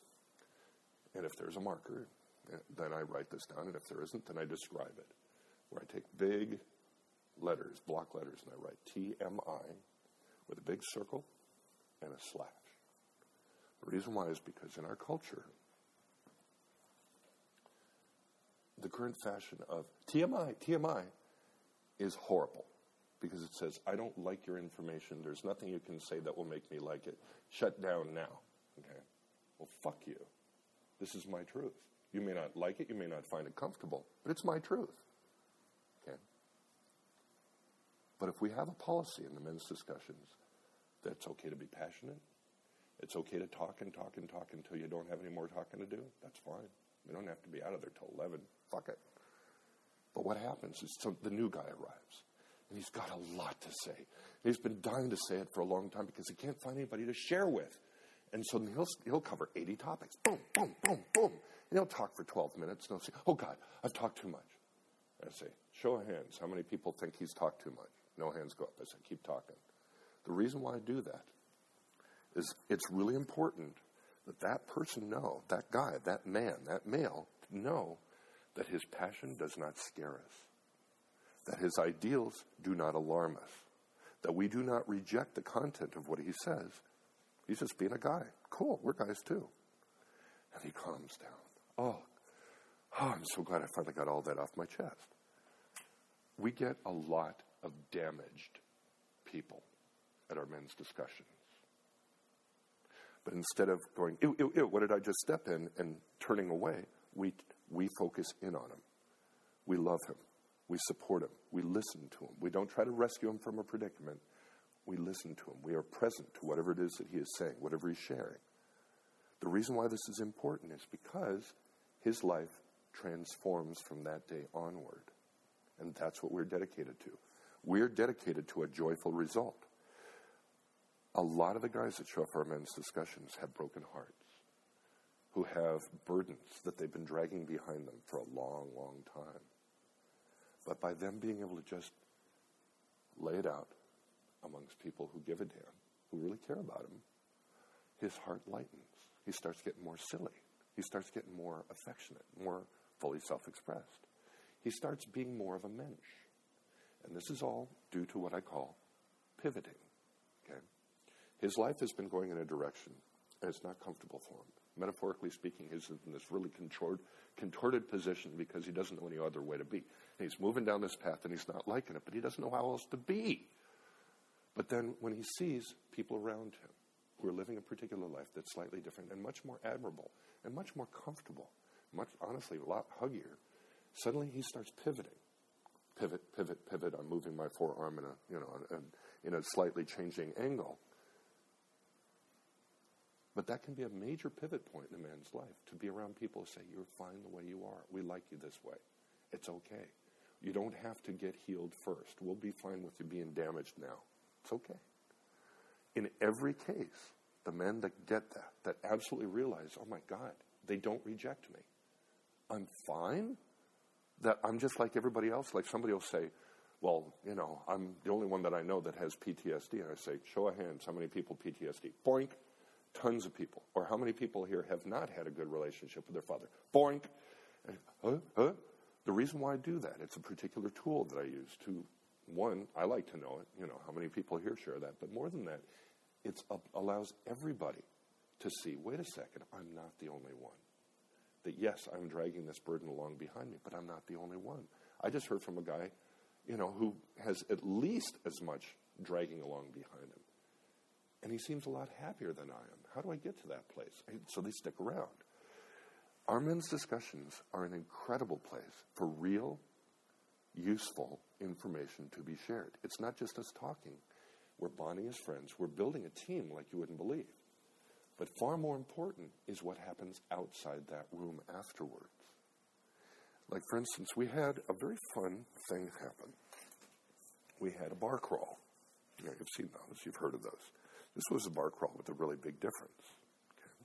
and if there's a marker, then I write this down, and if there isn't, then I describe it, where I take big letters, block letters, and I write T M I with a big circle and a slash. The reason why is because in our culture, the current fashion of T M I, T M I is horrible because it says, I don't like your information. There's nothing you can say that will make me like it. Shut down now. Okay? Well, fuck you. This is my truth. You may not like it. You may not find it comfortable, but it's my truth. Okay? But if we have a policy in the men's discussions that it's okay to be passionate, it's okay to talk and talk and talk until you don't have any more talking to do, that's fine. We don't have to be out of there till eleven. Fuck it. But what happens is some, the new guy arrives, and he's got a lot to say. And he's been dying to say it for a long time because he can't find anybody to share with. And so he'll, he'll cover eighty topics. Boom, boom, boom, boom. And he'll talk for twelve minutes, and he'll say, oh, God, I've talked too much. And I say, show of hands, how many people think he's talked too much? No hands go up. I say, keep talking. The reason why I do that is it's really important that that person know, that guy, that man, that male, know that his passion does not scare us, that his ideals do not alarm us, that we do not reject the content of what he says. He's just being a guy. Cool, we're guys too. And he calms down. Oh, oh, I'm so glad I finally got all that off my chest. We get a lot of damaged people at our men's discussions. But instead of going, ew, ew, ew, what did I just step in, and turning away, we we focus in on him. We love him. We support him. We listen to him. We don't try to rescue him from a predicament. We listen to him. We are present to whatever it is that he is saying, whatever he's sharing. The reason why this is important is because his life transforms from that day onward. And that's what we're dedicated to. We're dedicated to a joyful result. A lot of the guys that show up for our men's discussions have broken hearts, who have burdens that they've been dragging behind them for a long, long time. But by them being able to just lay it out amongst people who give a damn, who really care about him, his heart lightens. He starts getting more silly. He starts getting more affectionate, more fully self-expressed. He starts being more of a mensch. And this is all due to what I call pivoting. Okay? His life has been going in a direction, and it's not comfortable for him. Metaphorically speaking, he's in this really contort, contorted position because he doesn't know any other way to be. And he's moving down this path, and he's not liking it, but he doesn't know how else to be. But then when he sees people around him who are living a particular life that's slightly different and much more admirable and much more comfortable, much, honestly, a lot huggier, suddenly he starts pivoting. Pivot, pivot, pivot. I'm moving my forearm in a, you know, in a slightly changing angle. But that can be a major pivot point in a man's life, to be around people who say, you're fine the way you are. We like you this way. It's okay. You don't have to get healed first. We'll be fine with you being damaged now. It's okay. In every case, the men that get that, that absolutely realize, oh my God, they don't reject me. I'm fine? That I'm just like everybody else? Like somebody will say, well, you know, I'm the only one that I know that has P T S D. And I say, show of hands, how many people P T S D? Boink. Tons of people. Or how many people here have not had a good relationship with their father? Boink. And, huh? Huh? The reason why I do that, it's a particular tool that I use to, one, I like to know it, you know, how many people here share that, but more than that, it allows everybody to see, wait a second, I'm not the only one. That yes, I'm dragging this burden along behind me, but I'm not the only one. I just heard from a guy, you know, who has at least as much dragging along behind him. And he seems a lot happier than I am. How do I get to that place? So they stick around. Our men's discussions are an incredible place for real, useful information to be shared. It's not just us talking. We're bonding as friends. We're building a team like you wouldn't believe. But far more important is what happens outside that room afterwards. Like, for instance, we had a very fun thing happen. We had a bar crawl. You know, you've seen those. You've heard of those. This was a bar crawl with a really big difference. Okay.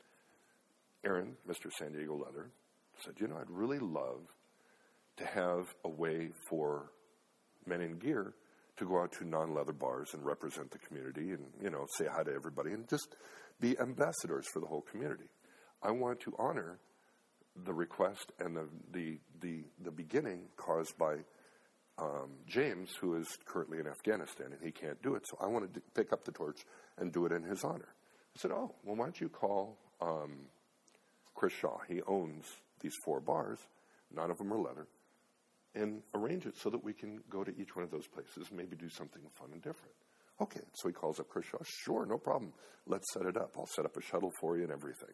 Aaron, Mister San Diego Leather, said, you know, I'd really love to have a way for men in gear to go out to non-leather bars and represent the community and, you know, say hi to everybody and just be ambassadors for the whole community. I want to honor the request and the the the, the beginning caused by Um, James, who is currently in Afghanistan, and he can't do it. So I wanted to pick up the torch and do it in his honor. I said, oh, well, why don't you call um, Chris Shaw? He owns these four bars. None of them are leather. And arrange it so that we can go to each one of those places and maybe do something fun and different. Okay, so he calls up Chris Shaw. Sure, no problem. Let's set it up. I'll set up a shuttle for you and everything.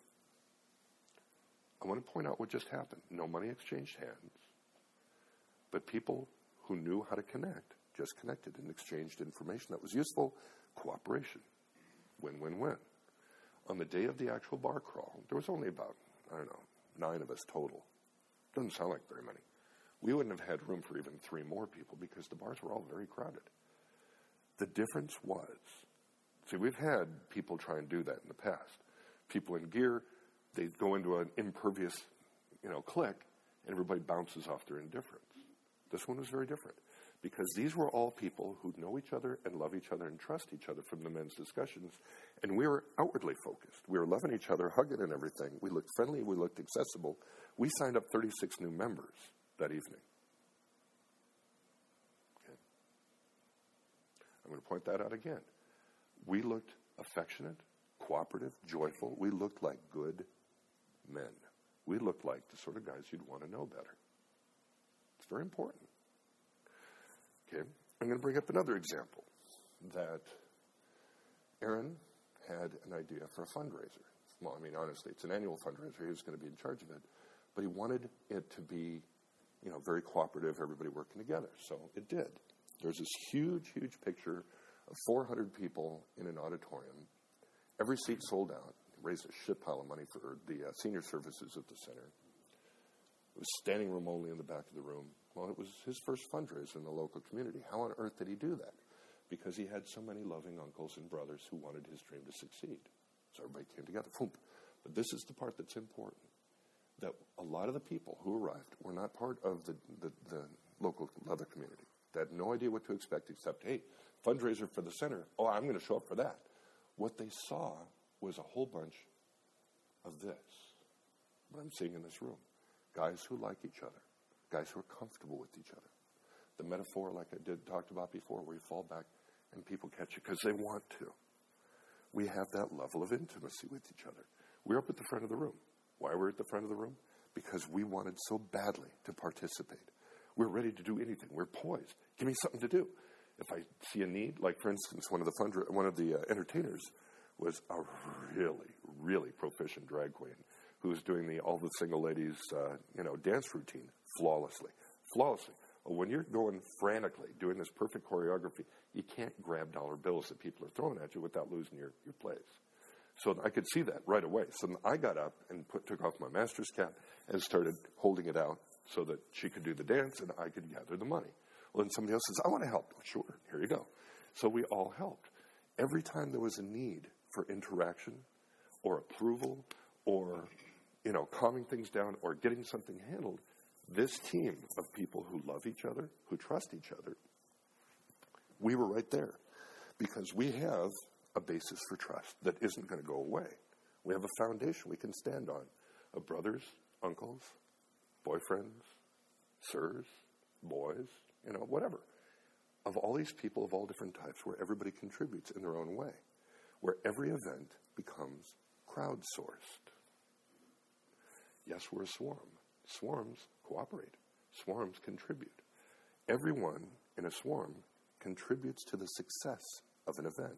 I want to point out what just happened. No money exchanged hands. But people who knew how to connect, just connected and exchanged information that was useful, cooperation, win, win, win. On the day of the actual bar crawl, there was only about, I don't know, nine of us total. Doesn't sound like very many. We wouldn't have had room for even three more people because the bars were all very crowded. The difference was See, we've had people try and do that in the past. People in gear, they go into an impervious, you know, clique, and everybody bounces off their indifference. This one was very different, because these were all people who know each other and love each other and trust each other from the men's discussions, and we were outwardly focused. We were loving each other, hugging and everything. We looked friendly. We looked accessible. We signed up thirty-six new members that evening. Okay. I'm going to point that out again. We looked affectionate, cooperative, joyful. We looked like good men. We looked like the sort of guys you'd want to know better. It's very important. Okay, I'm going to bring up another example that Aaron had an idea for a fundraiser. Well, I mean, honestly, it's an annual fundraiser. He was going to be in charge of it, but he wanted it to be, you know, very cooperative, everybody working together. So it did. There's this huge, huge picture of four hundred people in an auditorium. Every seat sold out. Raised a shit pile of money for the uh, senior services at the center. It was standing room only in the back of the room. Well, it was his first fundraiser in the local community. How on earth did he do that? Because he had so many loving uncles and brothers who wanted his dream to succeed. So everybody came together. But this is the part that's important. That a lot of the people who arrived were not part of the, the, the local leather community. They had no idea what to expect except, hey, fundraiser for the center. Oh, I'm going to show up for that. What they saw was a whole bunch of this, what I'm seeing in this room. Guys who like each other. Guys who are comfortable with each other. The metaphor, like I did talked about before, where you fall back and people catch you because they want to. We have that level of intimacy with each other. We're up at the front of the room. Why we're at the front of the room? Because we wanted so badly to participate. We're ready to do anything. We're poised. Give me something to do. If I see a need, like for instance, one of the fundra- one of the uh, entertainers was a really, really proficient drag queen who was doing the all the single ladies, uh, you know, dance routine flawlessly, flawlessly. Well, when you're going frantically, doing this perfect choreography, you can't grab dollar bills that people are throwing at you without losing your, your place. So I could see that right away. So then I got up and put, took off my master's cap and started holding it out so that she could do the dance and I could gather the money. Well, then somebody else says, I want to help. Well, sure, here you go. So we all helped. Every time there was a need for interaction or approval or, you know, calming things down or getting something handled, this team of people who love each other, who trust each other, we were right there because we have a basis for trust that isn't going to go away. We have a foundation we can stand on of brothers, uncles, boyfriends, sirs, boys, you know, whatever. Of all these people of all different types where everybody contributes in their own way, where every event becomes crowdsourced. Yes, we're a swarm. Swarms cooperate. Swarms contribute. Everyone in a swarm contributes to the success of an event.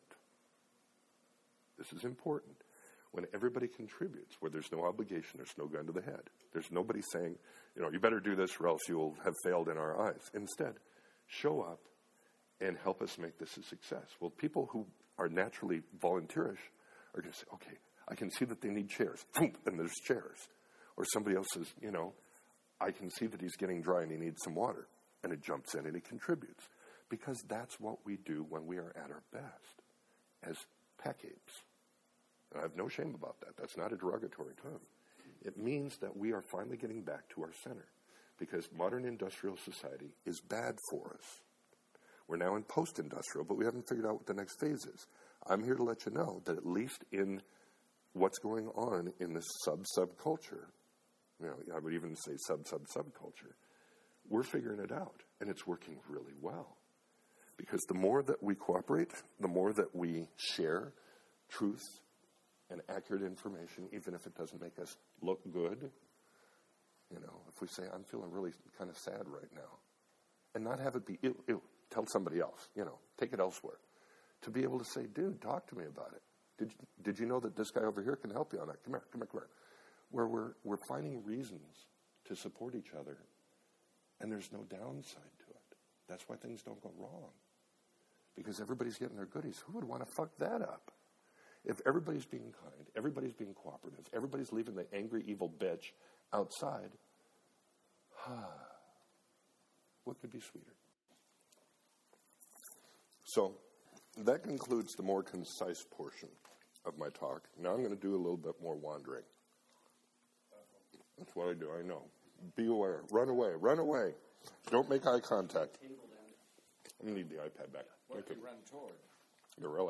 This is important. When everybody contributes, where there's no obligation, there's no gun to the head. There's nobody saying, you know, you better do this or else you'll have failed in our eyes. Instead, show up and help us make this a success. Well, people who are naturally volunteerish are going to say, okay, I can see that they need chairs. And there's chairs. Or somebody else says, you know, I can see that he's getting dry and he needs some water. And it jumps in and it contributes. Because that's what we do when we are at our best as pack apes. And I have no shame about that. That's not a derogatory term. It means that we are finally getting back to our center because modern industrial society is bad for us. We're now in post-industrial, but we haven't figured out what the next phase is. I'm here to let you know that at least in what's going on in this sub-subculture, you know, I would even say sub-sub-subculture, we're figuring it out, and it's working really well. Because the more that we cooperate, the more that we share truth and accurate information, even if it doesn't make us look good. You know, if we say, I'm feeling really kind of sad right now, and not have it be, ew, ew, tell somebody else, you know, take it elsewhere. To be able to say, dude, talk to me about it. Did you, did you know that this guy over here can help you on that? Come here, come here, come here. Where we're, we're finding reasons to support each other, and there's no downside to it. That's why things don't go wrong. Because everybody's getting their goodies. Who would want to fuck that up? If everybody's being kind, everybody's being cooperative, everybody's leaving the angry, evil bitch outside, what could be sweeter? So, that concludes the more concise portion of my talk. Now I'm going to do a little bit more wandering. That's what I do, I know. Be aware. Run away. Run away. Don't make eye contact. I need the iPad back. What do you run toward? You're really.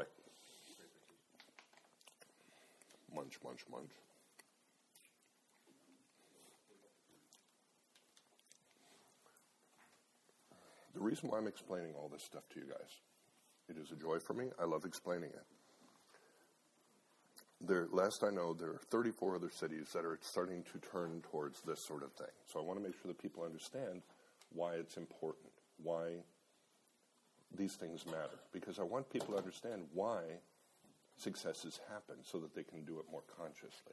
Munch, munch, munch. The reason why I'm explaining all this stuff to you guys, it is a joy for me. I love explaining it. There, last I know, there are thirty-four other cities that are starting to turn towards this sort of thing. So I want to make sure that people understand why it's important, why these things matter. Because I want people to understand why successes happen so that they can do it more consciously.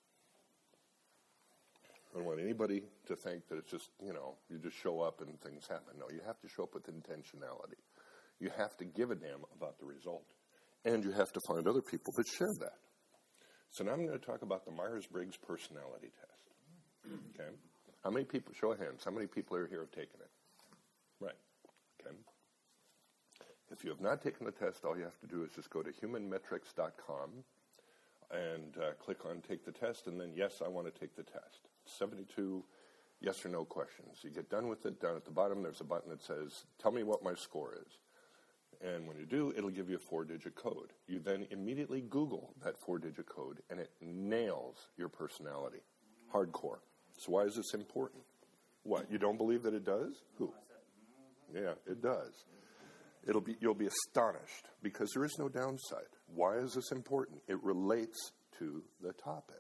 I don't want anybody to think that it's just, you know, you just show up and things happen. No, you have to show up with intentionality. You have to give a damn about the result. And you have to find other people that share that. So now I'm going to talk about the Myers-Briggs personality test. Okay? How many people, show of hands, how many people are here have taken it? Right. Okay. If you have not taken the test, all you have to do is just go to human metrics dot com and uh, click on take the test, and then, yes, I want to take the test. seventy-two yes or no questions. You get done with it. Down at the bottom, there's a button that says, tell me what my score is. And when you do, it'll give you a four-digit code. You then immediately Google that four-digit code, and it nails your personality. Hardcore. So why is this important? What, you don't believe that it does? Who? Yeah, it does. It'll be, you'll be astonished because there is no downside. Why is this important? It relates to the topic.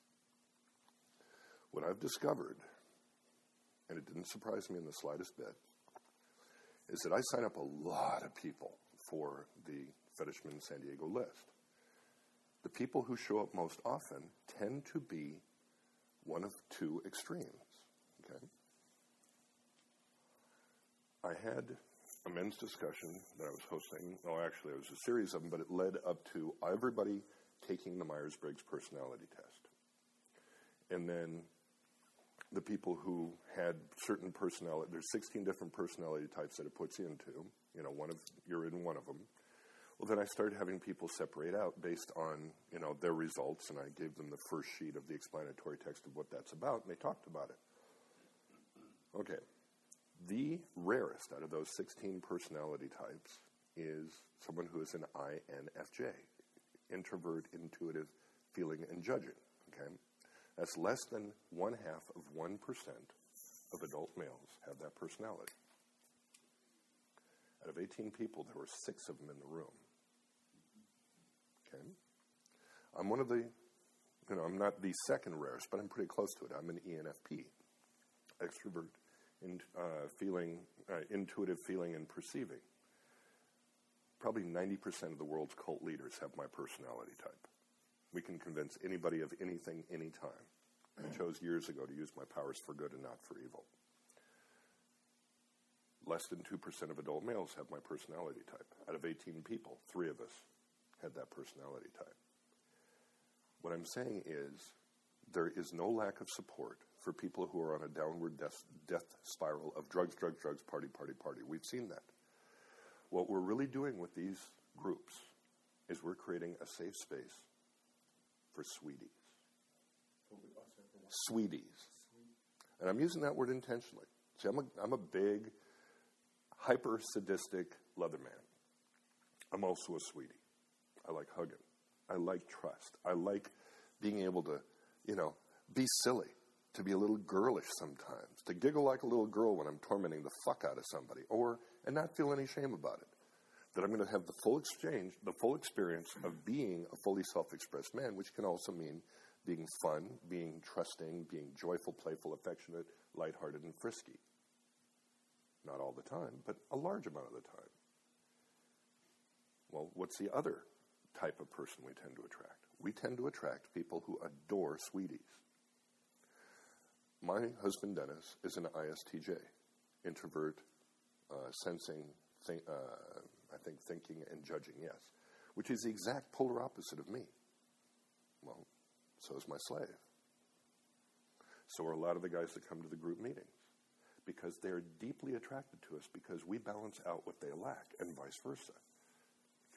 What I've discovered, and it didn't surprise me in the slightest bit, is that I sign up a lot of people for the Fetishman San Diego list. The people who show up most often tend to be one of two extremes. Okay? I had a men's discussion that I was hosting. No, actually, it was a series of them, but it led up to everybody taking the Myers-Briggs personality test. And then the people who had certain personality, there's sixteen different personality types that it puts you into. You know, one of you're in one of them. Well, then I started having people separate out based on, you know, their results, and I gave them the first sheet of the explanatory text of what that's about, and they talked about it. Okay. The rarest out of those sixteen personality types is someone who is an I N F J, introvert, intuitive, feeling, and judging. Okay? That's less than one half of one percent of adult males have that personality. Out of eighteen people, there were six of them in the room. Okay? I'm one of the, you know, I'm not the second rarest, but I'm pretty close to it. I'm an E N F P, extrovert, in, uh, feeling, uh, intuitive feeling and perceiving. Probably ninety percent of the world's cult leaders have my personality type. We can convince anybody of anything, anytime. I chose years ago to use my powers for good and not for evil. Less than two percent of adult males have my personality type. Out of eighteen people, three of us had that personality type. What I'm saying is there is no lack of support for people who are on a downward death, death spiral of drugs, drugs, drugs, party, party, party. We've seen that. What we're really doing with these groups is we're creating a safe space for sweeties. Sweeties. And I'm using that word intentionally. See, I'm a, I'm a big, hyper-sadistic leather man. I'm also a sweetie. I like hugging. I like trust. I like being able to, you know, be silly, to be a little girlish sometimes, to giggle like a little girl when I'm tormenting the fuck out of somebody, or, and not feel any shame about it. That I'm going to have the full exchange, the full experience of being a fully self-expressed man, which can also mean being fun, being trusting, being joyful, playful, affectionate, lighthearted, and frisky. Not all the time, but a large amount of the time. Well, what's the other type of person we tend to attract? We tend to attract people who adore sweeties. My husband, Dennis, is an I S T J, introvert, uh, sensing, think, uh, I think thinking and judging, yes, which is the exact polar opposite of me. Well, so is my slave. So are a lot of the guys that come to the group meetings, because they're deeply attracted to us because we balance out what they lack and vice versa.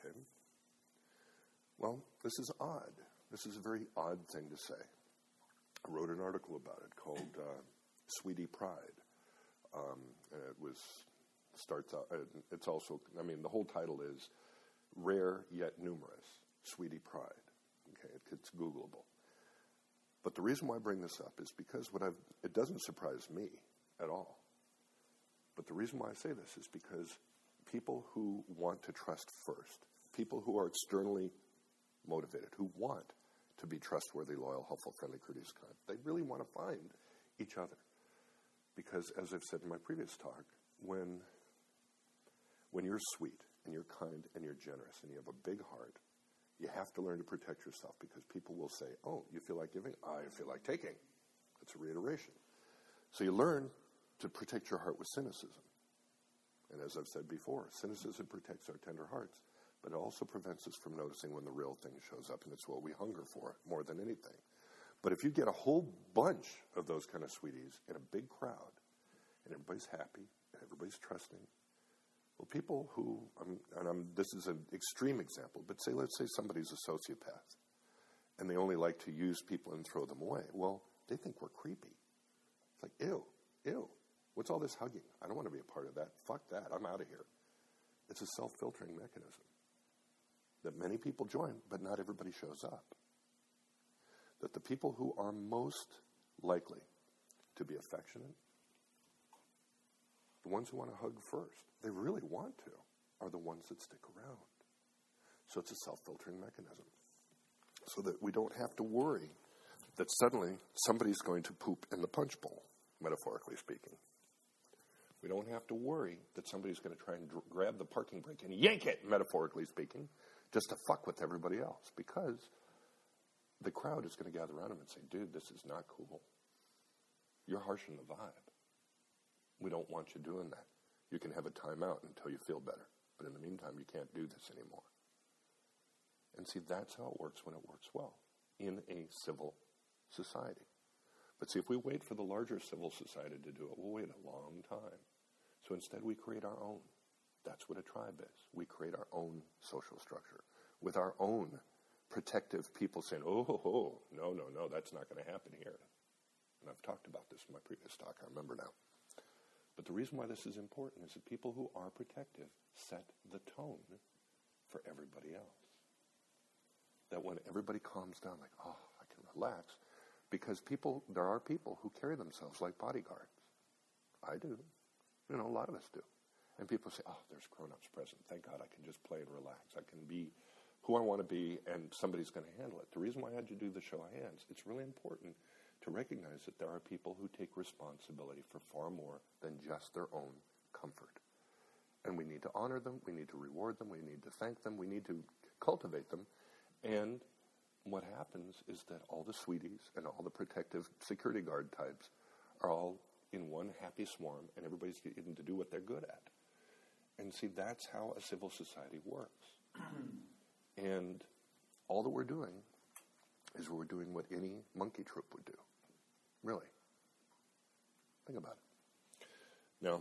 Okay? Well, this is odd. This is a very odd thing to say. I wrote an article about it called uh, Sweetie Pride. Um, and it was, starts out, uh, it's also, I mean, the whole title is Rare Yet Numerous, Sweetie Pride. Okay, it, it's Googleable. But the reason why I bring this up is because what I've, it doesn't surprise me at all. But the reason why I say this is because people who want to trust first, people who are externally motivated, who want to be trustworthy, loyal, helpful, friendly, courteous, kind, they really want to find each other. Because, as I've said in my previous talk, when, when you're sweet and you're kind and you're generous and you have a big heart, you have to learn to protect yourself because people will say, oh, you feel like giving? I feel like taking. That's a reiteration. So you learn to protect your heart with cynicism. And as I've said before, cynicism protects our tender hearts, but it also prevents us from noticing when the real thing shows up, and it's what we hunger for more than anything. But if you get a whole bunch of those kind of sweeties in a big crowd, and everybody's happy, and everybody's trusting, well, people who, um, and I'm, this is an extreme example, but say, let's say somebody's a sociopath, and they only like to use people and throw them away. Well, they think we're creepy. It's like, ew, ew. What's all this hugging? I don't want to be a part of that. Fuck that. I'm out of here. It's a self-filtering mechanism that many people join, but not everybody shows up. That the people who are most likely to be affectionate, the ones who want to hug first, they really want to, are the ones that stick around. So it's a self-filtering mechanism. So that we don't have to worry that suddenly somebody's going to poop in the punch bowl, metaphorically speaking. We don't have to worry that somebody's going to try and dr- grab the parking brake and yank it, metaphorically speaking, just to fuck with everybody else. Because the crowd is going to gather around him and say, dude, this is not cool. You're harshing the vibe. We don't want you doing that. You can have a timeout until you feel better. But in the meantime, you can't do this anymore. And see, that's how it works when it works well in a civil society. But see, if we wait for the larger civil society to do it, we'll wait a long time. So instead, we create our own. That's what a tribe is. We create our own social structure with our own protective people saying, oh, ho, ho, no, no, no, that's not going to happen here. And I've talked about this in my previous talk, I remember now. But the reason why this is important is that people who are protective set the tone for everybody else. That when everybody calms down, like, oh, I can relax, because people, there are people who carry themselves like bodyguards. I do. You know, a lot of us do. And people say, oh, there's grown-ups present. Thank God I can just play and relax. I can be who I want to be, and somebody's going to handle it. The reason why I had you do the show of hands, it's really important to recognize that there are people who take responsibility for far more than just their own comfort. And we need to honor them. We need to reward them. We need to thank them. We need to cultivate them. And what happens is that all the sweeties and all the protective security guard types are all in one happy swarm, and everybody's getting to do what they're good at. And see, that's how a civil society works. And all that we're doing is we're doing what any monkey troop would do. Really. Think about it. Now,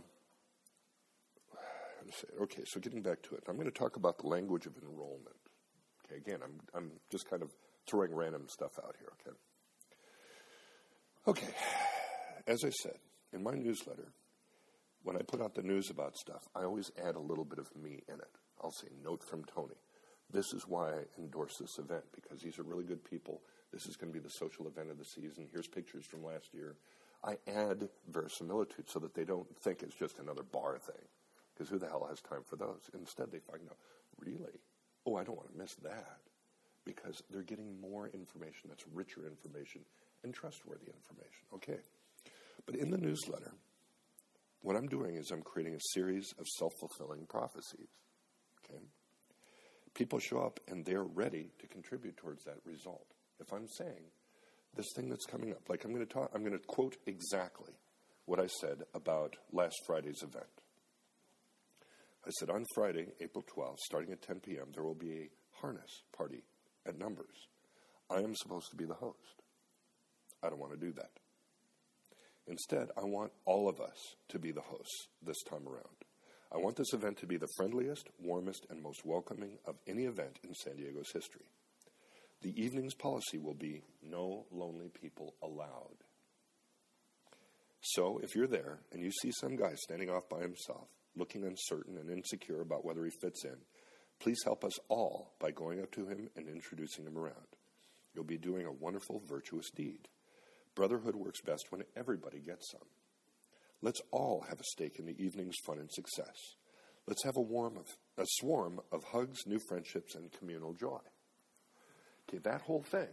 okay, so getting back to it, I'm going to talk about the language of enrollment. Okay, again, I'm I'm just kind of throwing random stuff out here, okay? Okay, as I said, in my newsletter, when I put out the news about stuff, I always add a little bit of me in it. I'll say, note from Tony. This is why I endorse this event, because these are really good people. This is going to be the social event of the season. Here's pictures from last year. I add verisimilitude so that they don't think it's just another bar thing, because who the hell has time for those? Instead, they find out, really? Oh, I don't want to miss that, because they're getting more information that's richer information and trustworthy information. Okay. But in the newsletter, what I'm doing is I'm creating a series of self-fulfilling prophecies. Okay? People show up and they're ready to contribute towards that result. If I'm saying this thing that's coming up, like I'm going to talk, I'm going to quote exactly what I said about last Friday's event. I said, on Friday, April twelfth, starting at ten p.m., there will be a harness party at Numbers. I am supposed to be the host. I don't want to do that. Instead, I want all of us to be the hosts this time around. I want this event to be the friendliest, warmest, and most welcoming of any event in San Diego's history. The evening's policy will be no lonely people allowed. So if you're there and you see some guy standing off by himself, looking uncertain and insecure about whether he fits in, please help us all by going up to him and introducing him around. You'll be doing a wonderful, virtuous deed. Brotherhood works best when everybody gets some. Let's all have a stake in the evening's fun and success. Let's have a, warm of, a swarm of hugs, new friendships, and communal joy. Okay, that whole thing,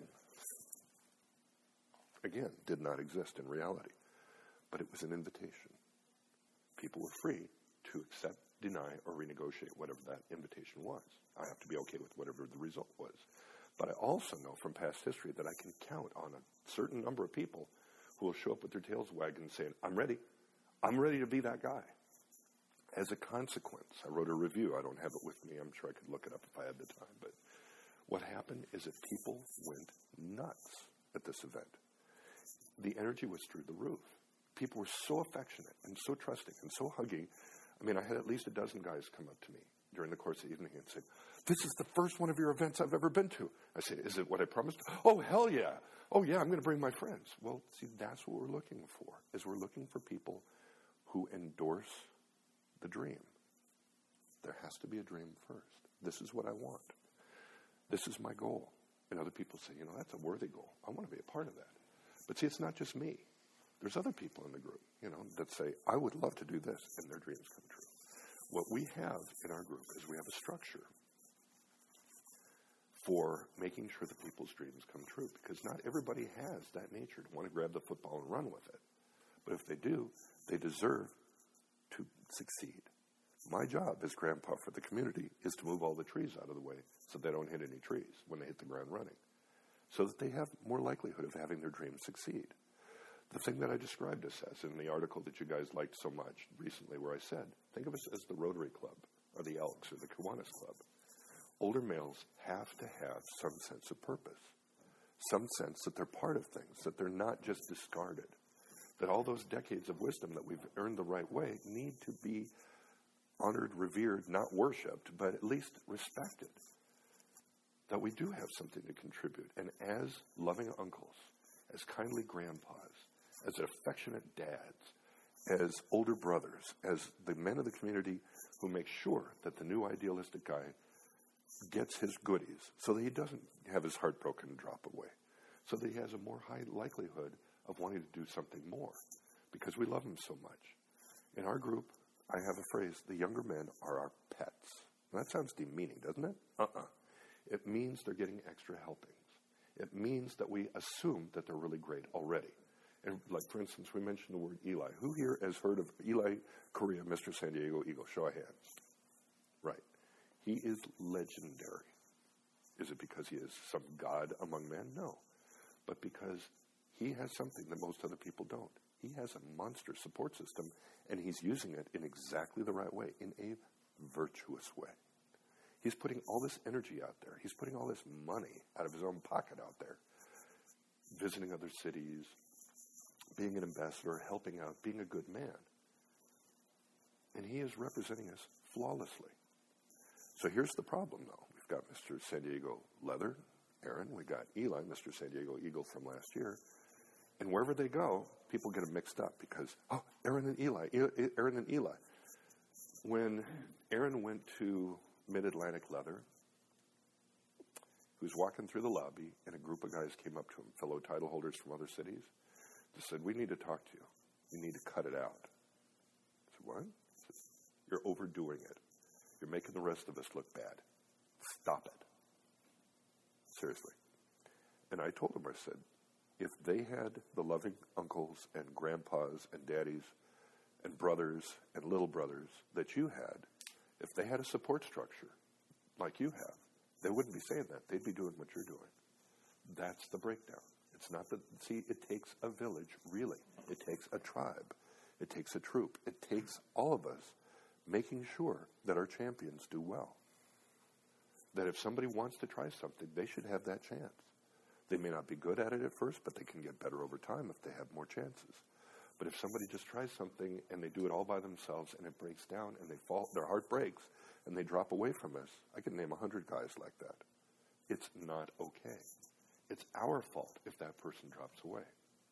again, did not exist in reality, but it was an invitation. People were free to accept, deny, or renegotiate whatever that invitation was. I have to be okay with whatever the result was. But I also know from past history that I can count on a certain number of people who will show up with their tails wagging saying, I'm ready. I'm ready to be that guy. As a consequence, I wrote a review. I don't have it with me. I'm sure I could look it up if I had the time. But what happened is that people went nuts at this event. The energy was through the roof. People were so affectionate and so trusting and so hugging. I mean, I had at least a dozen guys come up to me during the course of the evening and say, this is the first one of your events I've ever been to. I said, is it what I promised? Oh, hell yeah. Oh, yeah, I'm going to bring my friends. Well, see, that's what we're looking for, is we're looking for people who endorse the dream. There has to be a dream first. This is what I want. This is my goal. And other people say, you know, that's a worthy goal. I want to be a part of that. But see, it's not just me. There's other people in the group, you know, that say, I would love to do this, and their dreams come true. What we have in our group is we have a structure for making sure that people's dreams come true, because not everybody has that nature to want to grab the football and run with it. But if they do, they deserve to succeed. My job as grandpa for the community is to move all the trees out of the way so they don't hit any trees when they hit the ground running, so that they have more likelihood of having their dreams succeed. The thing that I described us as in the article that you guys liked so much recently, where I said, think of us as the Rotary Club or the Elks or the Kiwanis Club. Older males have to have some sense of purpose, some sense that they're part of things, that they're not just discarded, that all those decades of wisdom that we've earned the right way need to be honored, revered, not worshipped, but at least respected, that we do have something to contribute. And as loving uncles, as kindly grandpas, as affectionate dads, as older brothers, as the men of the community who make sure that the new idealistic guy gets his goodies so that he doesn't have his heart broken and drop away, so that he has a more high likelihood of wanting to do something more because we love him so much. In our group, I have a phrase, the younger men are our pets. And that sounds demeaning, doesn't it? Uh-uh. It means they're getting extra helpings. It means that we assume that they're really great already. And like, for instance, we mentioned the word Eli. Who here has heard of Eli Correa, Mister San Diego Eagle? Show of hands. Right. He is legendary. Is it because he is some god among men? No. But because he has something that most other people don't. He has a monster support system, and he's using it in exactly the right way, in a virtuous way. He's putting all this energy out there. He's putting all this money out of his own pocket out there, visiting other cities, being an ambassador, helping out, being a good man. And he is representing us flawlessly. So here's the problem, though. We've got Mister San Diego Leather, Aaron. We got Eli, Mister San Diego Eagle from last year. And wherever they go, people get them mixed up because, oh, Aaron and Eli, Aaron and Eli. When Aaron went to Mid-Atlantic Leather, he was walking through the lobby, and a group of guys came up to him, fellow title holders from other cities. They said, we need to talk to you. You need to cut it out. I said, what? I said, you're overdoing it. You're making the rest of us look bad. Stop it. Seriously. And I told him, I said, if they had the loving uncles and grandpas and daddies and brothers and little brothers that you had, if they had a support structure like you have, they wouldn't be saying that. They'd be doing what you're doing. That's the breakdown. It's not that, see, it takes a village, really. It takes a tribe. It takes a troop. It takes all of us making sure that our champions do well. That if somebody wants to try something, they should have that chance. They may not be good at it at first, but they can get better over time if they have more chances. But if somebody just tries something and they do it all by themselves and it breaks down and they fall, their heart breaks and they drop away from us, I can name a hundred guys like that. It's not okay. It's our fault if that person drops away.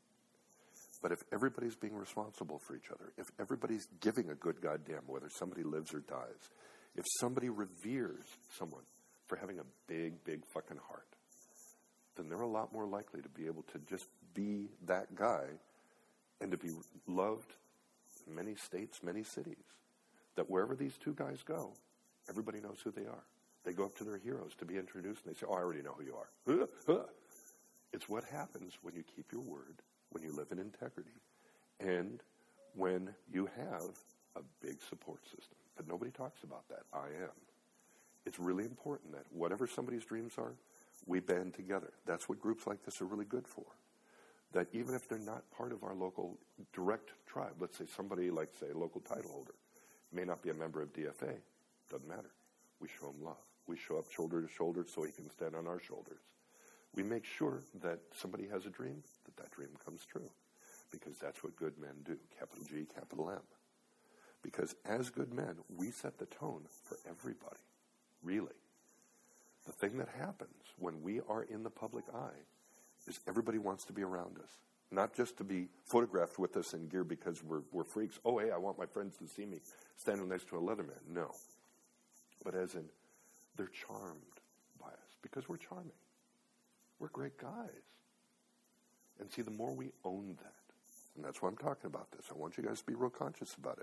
But if everybody's being responsible for each other, if everybody's giving a good goddamn whether somebody lives or dies, if somebody reveres someone for having a big, big fucking heart, then they're a lot more likely to be able to just be that guy and to be loved in many states, many cities. That wherever these two guys go, everybody knows who they are. They go up to their heroes to be introduced and they say, oh, I already know who you are. It's what happens when you keep your word, when you live in integrity, and when you have a big support system. But nobody talks about that. I am. It's really important that whatever somebody's dreams are, we band together. That's what groups like this are really good for. That even if they're not part of our local direct tribe, let's say somebody like, say, a local title holder, may not be a member of D F A, doesn't matter. We show him love. We show up shoulder to shoulder so he can stand on our shoulders. We make sure that somebody has a dream, that that dream comes true. Because that's what good men do, capital G, capital M. Because as good men, we set the tone for everybody, really. The thing that happens when we are in the public eye is everybody wants to be around us. Not just to be photographed with us in gear because we're, we're freaks. Oh, hey, I want my friends to see me standing next to a Leatherman. No. But as in, they're charmed by us because we're charming. We're great guys. And see, the more we own that, and that's why I'm talking about this, I want you guys to be real conscious about it.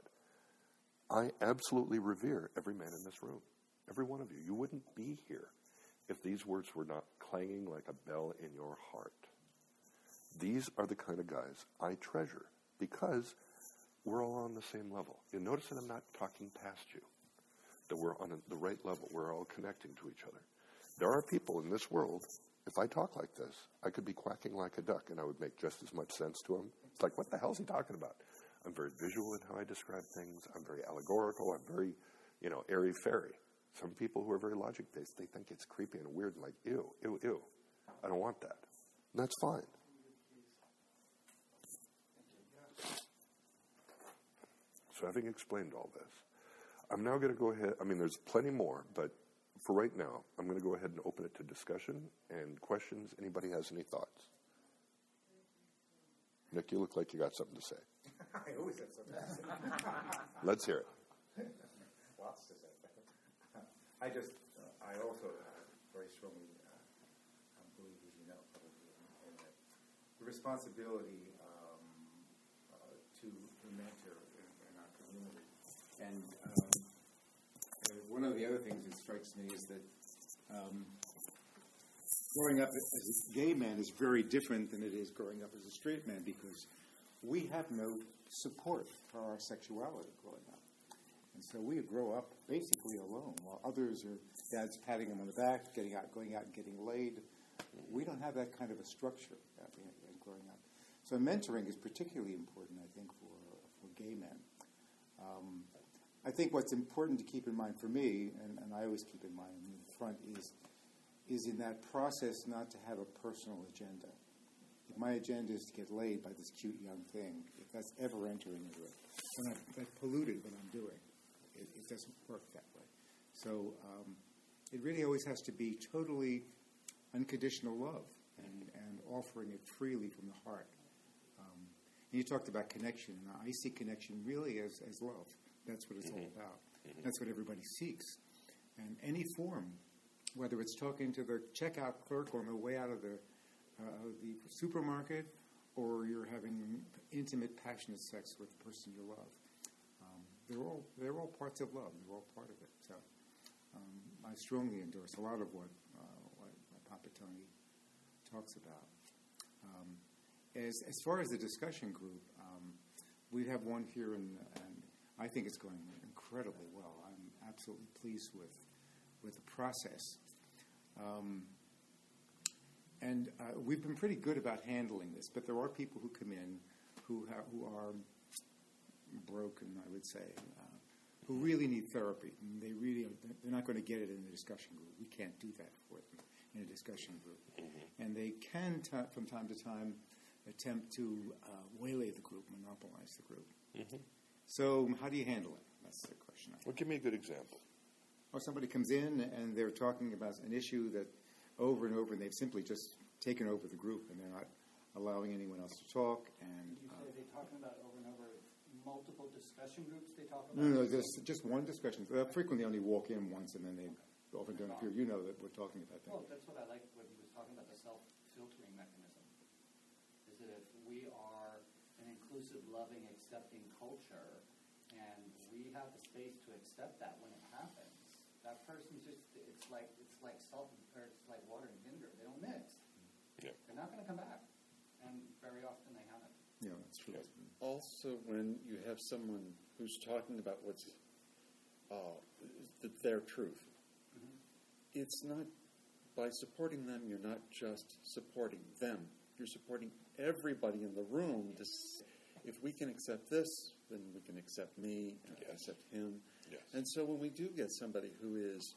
I absolutely revere every man in this room. Every one of you. You wouldn't be here if these words were not clanging like a bell in your heart. These are the kind of guys I treasure because we're all on the same level. You notice that I'm not talking past you, that we're on a, the right level. We're all connecting to each other. There are people in this world, if I talk like this, I could be quacking like a duck and I would make just as much sense to them. It's like, what the hell is he talking about? I'm very visual in how I describe things. I'm very allegorical. I'm very, you know, airy-fairy. Some people who are very logic-based, they think it's creepy and weird and like, ew, ew, ew. I don't want that. And that's fine. So having explained all this, I'm now going to go ahead. I mean, there's plenty more, but for right now, I'm going to go ahead and open it to discussion and questions. Anybody has any thoughts? Nick, you look like you got something to say. I always have something to say. Let's hear it. Lots to say. I just, uh, I also uh, very strongly uh, believe, as you know, probably, in, in that the responsibility um, uh, to, to mentor in, in our community. And um, uh, one of the other things that strikes me is that um, growing up as a gay man is very different than it is growing up as a straight man because we have no support for our sexuality growing up. And so we grow up basically alone, while others are dads patting them on the back, getting out, going out and getting laid. We don't have that kind of a structure uh, in, in growing up. So mentoring is particularly important, I think, for for gay men. Um, I think what's important to keep in mind for me, and, and I always keep in mind in front, is is in that process not to have a personal agenda. If my agenda is to get laid by this cute young thing, if that's ever entering into it, then I've, I've polluted what I'm doing. It, it doesn't work that way. So um, it really always has to be totally unconditional love and, and offering it freely from the heart. Um, and you talked about connection. And I see connection really as, as love. That's what it's mm-hmm. all about. Mm-hmm. That's what everybody seeks. And any form, whether it's talking to the checkout clerk on the way out of the, uh, the supermarket, or you're having intimate, passionate sex with the person you love. Um, they're all they're all parts of love. They're all part of it. So um, I strongly endorse a lot of what, uh, what Papa Tony talks about. Um, as as far as the discussion group, um, we have one here, in, and I think it's going incredibly well. I'm absolutely pleased with with the process. Um, and uh, we've been pretty good about handling this, but there are people who come in who ha- who are broken, I would say, uh, who really need therapy. And they really are, they're not going to get it in the discussion group. We can't do that for them in a discussion group. Mm-hmm. And they can, t- from time to time, attempt to uh, waylay the group, monopolize the group. Mm-hmm. So how do you handle it? That's the question. Well, give me a good example. Or somebody comes in and they're talking about an issue that over and over, and they've simply just taken over the group, and they're not allowing anyone else to talk. And you say uh, they're talking about over and over multiple discussion groups they talk about? no, no, just just one discussion. They frequently only walk in once, and then they often don't appear. You know that we're talking about that. Well, that's what I like when he was talking about the self-filtering mechanism. Is that if we are an inclusive, loving, accepting culture, and we have the space to accept that when it happens, that person's just, it's like it's like salt and, or it's like water and vinegar. They don't mix. Yeah. They're not going to come back. And very often they haven't. Yeah, that's true. Yeah. Also, when you have someone who's talking about what's uh, th- their truth, Mm-hmm. it's not, by supporting them, you're not just supporting them. You're supporting everybody in the room. To s- if we can accept this, then we can accept me, and Yes. accept him. Yes. And so when we do get somebody who is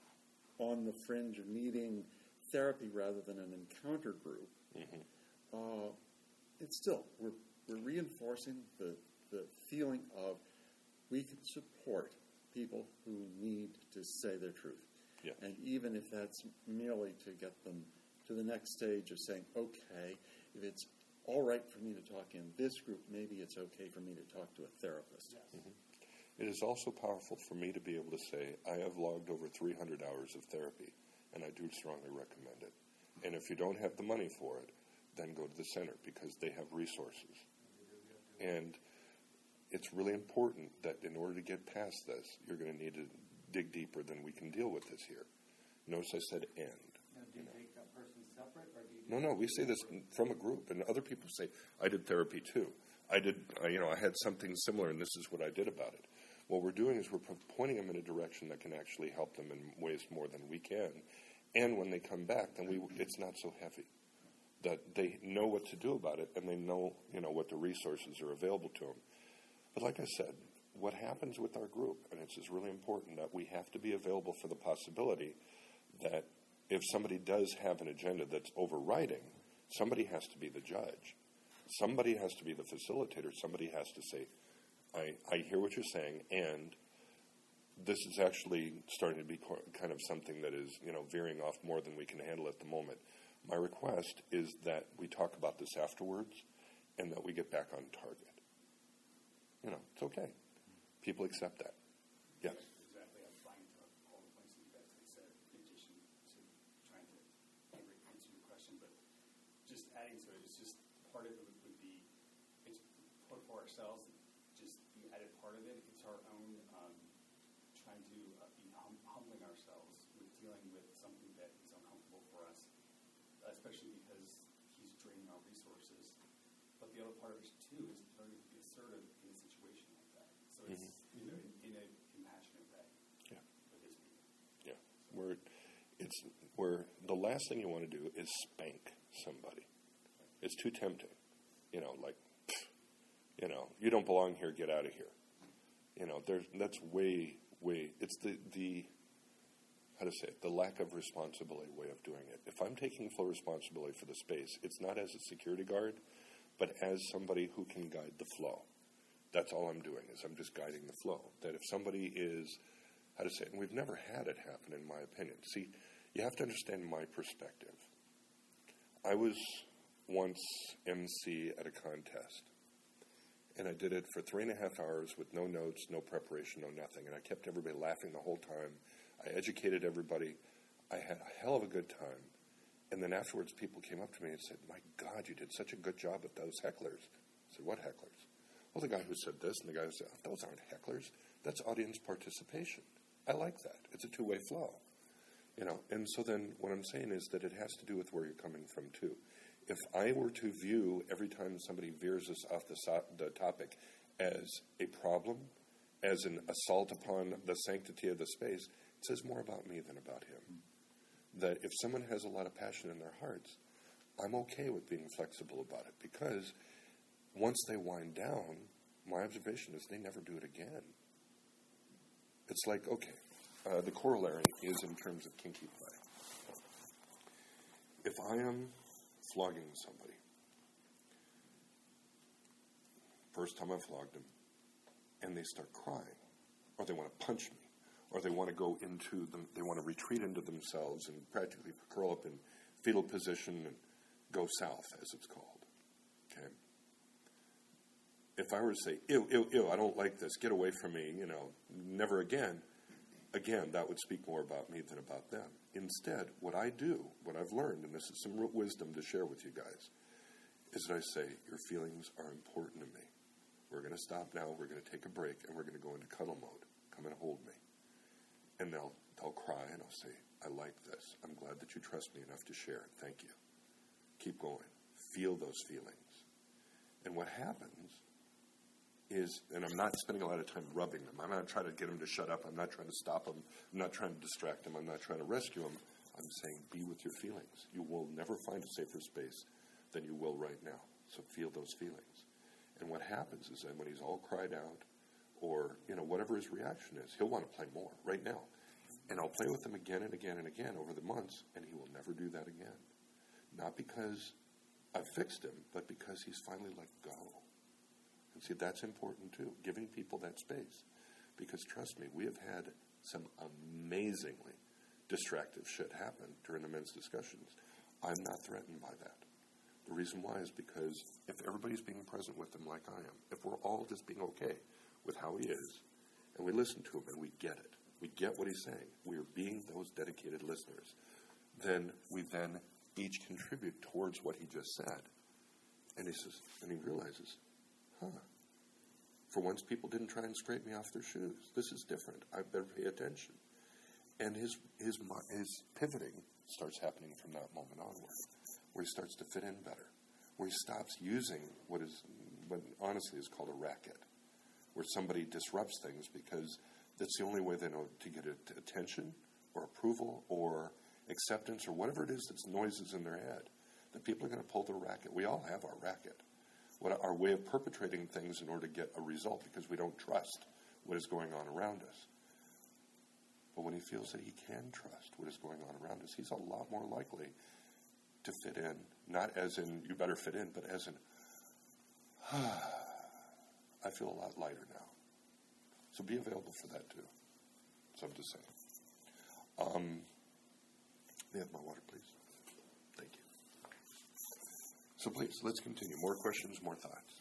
on the fringe of needing therapy rather than an encounter group, Mm-hmm. uh, it's still, we're, we're reinforcing the, the feeling of we can support people who need to say their truth. Yeah. And even if that's merely to get them to the next stage of saying, okay, if it's all right for me to talk in this group, maybe it's okay for me to talk to a therapist. Yes. Mm-hmm. It is also powerful for me to be able to say, I have logged over three hundred hours of therapy, and I do strongly recommend it. And if you don't have the money for it, then go to the center because they have resources. And it's really important that in order to get past this, you're going to need to dig deeper than we can deal with this here. Notice I said and. Now, do you take that person separate, or do you? No, no, we say this from a group, and other people say, I did therapy too. I did, uh, you know, I had something similar, and this is what I did about it. What we're doing is we're pointing them in a direction that can actually help them in ways more than we can. And when they come back, then we it's not so heavy. That they know what to do about it, and they know, you know, what the resources are available to them. But like I said, what happens with our group, and it's is really important that we have to be available for the possibility that if somebody does have an agenda that's overriding, somebody has to be the judge. Somebody has to be the facilitator. Somebody has to say, I, I hear what you're saying, and this is actually starting to be kind of something that is, you know, veering off more than we can handle at the moment. My request is that we talk about this afterwards and that we get back on target. You know, it's okay. People accept that. Yes. Exactly. I'm flying to all the points that you guys have said, in addition to trying to answer your question. But just adding to it, it's just part of it would be, it's for, for ourselves, just the added part of it. It's our own um, trying to uh, be hum- humbling ourselves with dealing with something that is uncomfortable for us, especially because he's draining our resources. But the other part of it, too, is learning to be assertive in a situation like that. So it's, mm-hmm. you know, in, in a compassionate way. Yeah. With his people. Yeah. Where it's where the last thing you want to do is spank somebody. It's too tempting. You know, like, you know, you don't belong here, get out of here. You know, there's that's way, way, it's the, the how to say it, the lack of responsibility way of doing it. If I'm taking full responsibility for the space, it's not as a security guard, but as somebody who can guide the flow. That's all I'm doing, is I'm just guiding the flow. That if somebody is, how to say it, and we've never had it happen, in my opinion. See, you have to understand my perspective. I was once M C at a contest, and I did it for three and a half hours with no notes, no preparation, no nothing, and I kept everybody laughing the whole time. I educated everybody. I had a hell of a good time. And then afterwards, people came up to me and said, my God, you did such a good job with those hecklers. I said, what hecklers? Well, the guy who said this and the guy who said, oh, those aren't hecklers. That's audience participation. I like that. It's a two-way flow. You know, and so then what I'm saying is that it has to do with where you're coming from, too. If I were to view every time somebody veers us off the, so- the topic as a problem, as an assault upon the sanctity of the space, it says more about me than about him. That if someone has a lot of passion in their hearts, I'm okay with being flexible about it, because once they wind down, my observation is they never do it again. It's like, okay, uh, the corollary is in terms of kinky play. If I am flogging somebody, first time I've flogged them, and they start crying, or they want to punch me, or they want to go into them, they want to retreat into themselves and practically curl up in fetal position and go south, as it's called. Okay. If I were to say, ew, ew, ew, I don't like this, get away from me, you know, never again, again, that would speak more about me than about them. Instead, what I do, what I've learned, and this is some real wisdom to share with you guys, is that I say, your feelings are important to me. We're going to stop now, we're going to take a break, and we're going to go into cuddle mode. Come and hold me. And they'll, they'll cry, and I'll say, I like this. I'm glad that you trust me enough to share it. Thank you. Keep going. Feel those feelings. And what happens is, and I'm not spending a lot of time rubbing them. I'm not trying to get them to shut up. I'm not trying to stop them. I'm not trying to distract them. I'm not trying to rescue them. I'm saying, be with your feelings. You will never find a safer space than you will right now. So feel those feelings. And what happens is that when he's all cried out, or, you know, whatever his reaction is, he'll want to play more right now. And I'll play with him again and again and again over the months, and he will never do that again. Not because I've fixed him, but because he's finally let go. And see, that's important too, giving people that space. Because trust me, we have had some amazingly distractive shit happen during the men's discussions. I'm not threatened by that. The reason why is because if everybody's being present with him like I am, if we're all just being okay with how he is, and we listen to him and we get it, we get what he's saying, we are being those dedicated listeners, then we then each contribute towards what he just said. And he says, and he realizes, huh, for once people didn't try and scrape me off their shoes. This is different. I better pay attention. And his his his pivoting starts happening from that moment onward, where he starts to fit in better, where he stops using what is, what honestly is called a racket, where somebody disrupts things because that's the only way they know to get attention or approval or acceptance or whatever it is that's noises in their head. That people are going to pull the racket. We all have our racket. What our way of perpetrating things in order to get a result because we don't trust what is going on around us. But when he feels that he can trust what is going on around us, he's a lot more likely to fit in. Not as in, you better fit in, but as in, ah, I feel a lot lighter now. So be available for that too. So I'm just saying. Um, may I have my water, please? Thank you. So please, let's continue. More questions, more thoughts.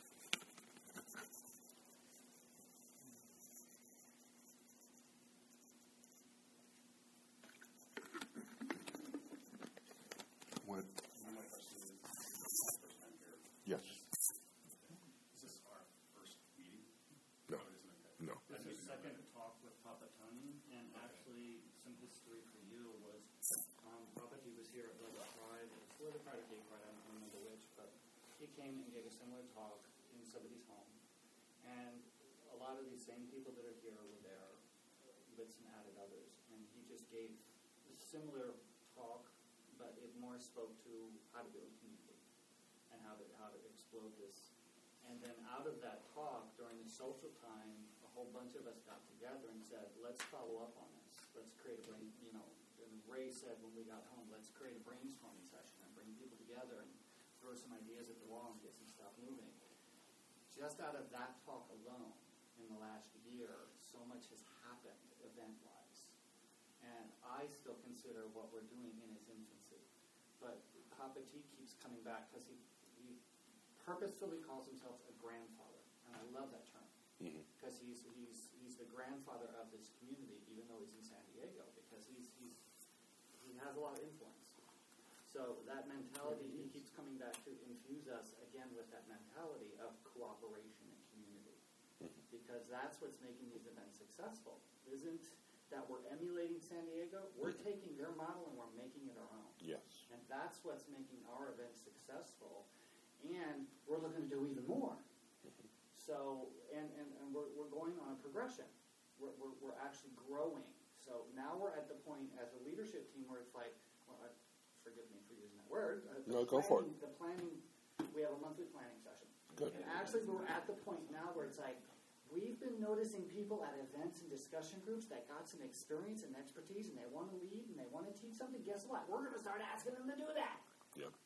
What? One of my questions is, this is the first time here. Yes. Is this our first meeting? No. Oh, it isn't, okay. No. This is second talk with Papa Tony, and actually, some history for you was, um, Papa T was here at Little Pride, it's Little Pride or Gay Pride, I don't remember which, but he came and gave a similar talk in somebody's home, and a lot of these same people that are here were there, with some added others, and he just gave a similar talk, but it more spoke to how to build community, and how to, how to explode this. And then out of that talk, during the social time, a whole bunch of us got together and said, let's follow up on this. Let's create a brain, you know, and Ray said when we got home, let's create a brainstorming session and bring people together and throw some ideas at the wall and get some stuff moving. Just out of that talk alone, in the last year, so much has happened event-wise. And I still consider what we're doing in its infancy. But Papa T keeps coming back because he, he purposefully calls himself a grandfather. And I love that term. Because mm-hmm. he's, he's, he's the grandfather of this community, even though he's in San Diego, because he's, he's, he has a lot of influence. So that mentality, he keeps coming back to infuse us again with that mentality of cooperation and community. Mm-hmm. Because that's what's making these events successful. Isn't that we're emulating San Diego? We're mm-hmm. taking their model and we're making it our own. Yes. And that's what's making our events successful. And we're looking to do even more. Mm-hmm. So, and, and, and we're, we're going on a progression. We're, we're, we're actually growing. So now we're at the point as a leadership team where it's like, well, I, forgive me for using that word. Uh, no, planning, go for it. The planning, we have a monthly planning session. Good. And actually we're at the point now where it's like, we've been noticing people at events and discussion groups that got some experience and expertise and they want to lead and they want to teach something. Guess what? We're going to start asking them to do that. Yep.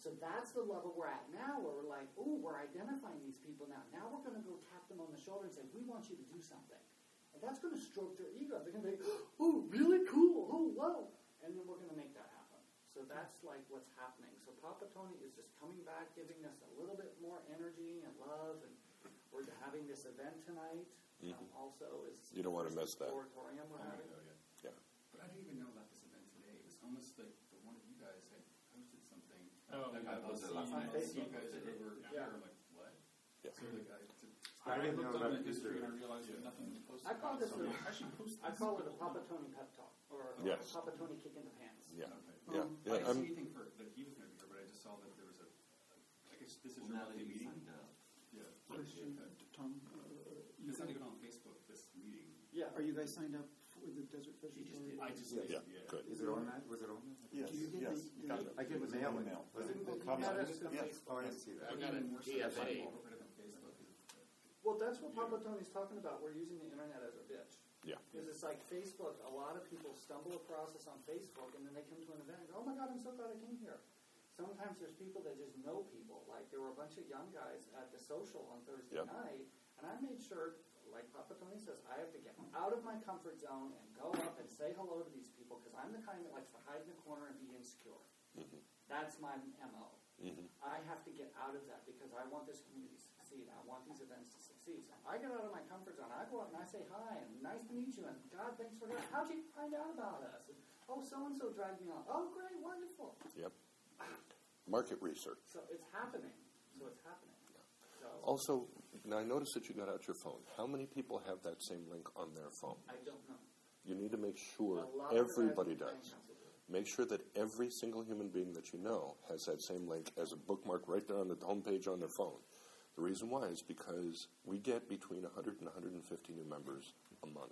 So that's the level we're at now, where we're like, oh, we're identifying these people now. Now we're going to go tap them on the shoulder and say, we want you to do something. And that's going to stroke their ego. They're going to be, oh, really cool, oh, whoa. And then we're going to make that happen. So that's like what's happening. So Papa Tony is just coming back, giving us a little bit more energy and love. And we're having this event tonight. Mm-hmm. Um, also, is You don't want to miss that. Oratorium we're I having. don't know yet. Yeah. But I didn't even know about this event today. It was almost like the one of you guys had posted something. Oh, like, yeah, I was was it seeing last night? I see you Facebook. guys are over Yeah. here. I'm like, what? Yeah. So like, I, to, I didn't know looked about up the the history history. and I realized that nothing was posted. I call about it, this so a- I should post I this. call it a Papa Tony pep talk, or a Yes. Papa Tony kick in the pants. Yeah. Okay. Yeah. Um, Yeah. I didn't I'm, see anything for that he was going to be here, but I just saw that there was a. I guess this is your monthly meeting. Yeah. Question, uh, Tom, uh, you It's not think- even on Facebook. This meeting. Yeah. are you guys signed up for the Desert Fishing Tour? I just yeah. yeah. Good. Is it on that? Was it on that? Yes, Do you get yes. the- Got the- it. I get It was the an mail. email. Was it? You Come had on. us on Yes. Facebook. Oh, I didn't see that. I got it more so D F A. I incorporated it on Facebook. Well, that's what Papa Tony's talking about. We're using the internet as a bitch. Yeah. Because it's like Facebook, a lot of people stumble across us on Facebook, and then they come to an event and go, oh my God, I'm so glad I came here. Sometimes there's people that just know people. Like there were a bunch of young guys at the social on Thursday Yep. night, and I made sure, like Papa Tony says, I have to get out of my comfort zone and go up and say hello to these people, because I'm the kind that likes to hide in the corner and be insecure. Mhm. That's my M O. Mhm. I have to get out of that because I want this community to succeed. I want these events to succeed. So I get out of my comfort zone. I go out and I say hi and nice to meet you and God, thanks for that. How'd you find out about us? And, oh, so and so dragged me on. Oh, great, wonderful. Yep. Market research. So it's happening. So it's happening. So Also, now I noticed that you got out your phone. How many people have that same link on their phone? I don't know. You need to make sure A lot of everybody guys are does. playing Make sure that every single human being that you know has that same link as a bookmark right there on the homepage on their phone. The reason why is because we get between one hundred and one hundred fifty new members a month.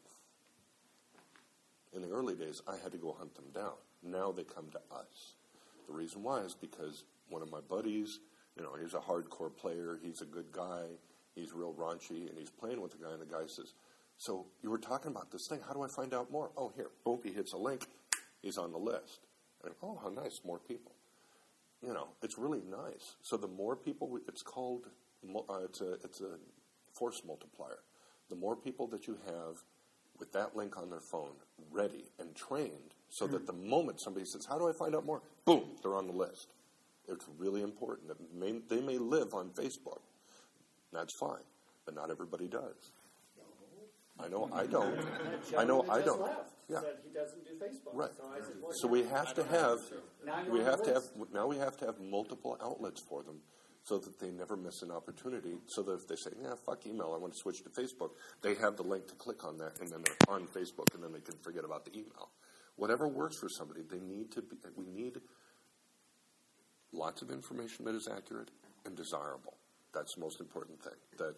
In the early days, I had to go hunt them down. Now they come to us. The reason why is because one of my buddies, you know, he's a hardcore player, he's a good guy, he's real raunchy, and he's playing with the guy, and the guy says, so you were talking about this thing, how do I find out more? Oh, here, boom, he hits a link, he's on the list. And I go, oh, how nice, more people. You know, it's really nice. So the more people, we, it's called, uh, it's a it's a force multiplier. The more people that you have with that link on their phone, ready and trained, so that the moment somebody says, how do I find out more? Boom, they're on the list. It's really important. That may, they may live on Facebook. That's fine, but not everybody does. I know I don't. That I know gentleman I just don't. left, Yeah. Said he doesn't do Facebook. Right. So I said, well, So we have to have Now you're we on the have to have list. now we have to have multiple outlets for them, so that they never miss an opportunity. So that if they say, "Yeah, fuck email, I want to switch to Facebook," they have the link to click on that, and then they're on Facebook, and then they can forget about the email. Whatever works for somebody, they need to be. We need lots of information that is accurate and desirable. That's the most important thing. That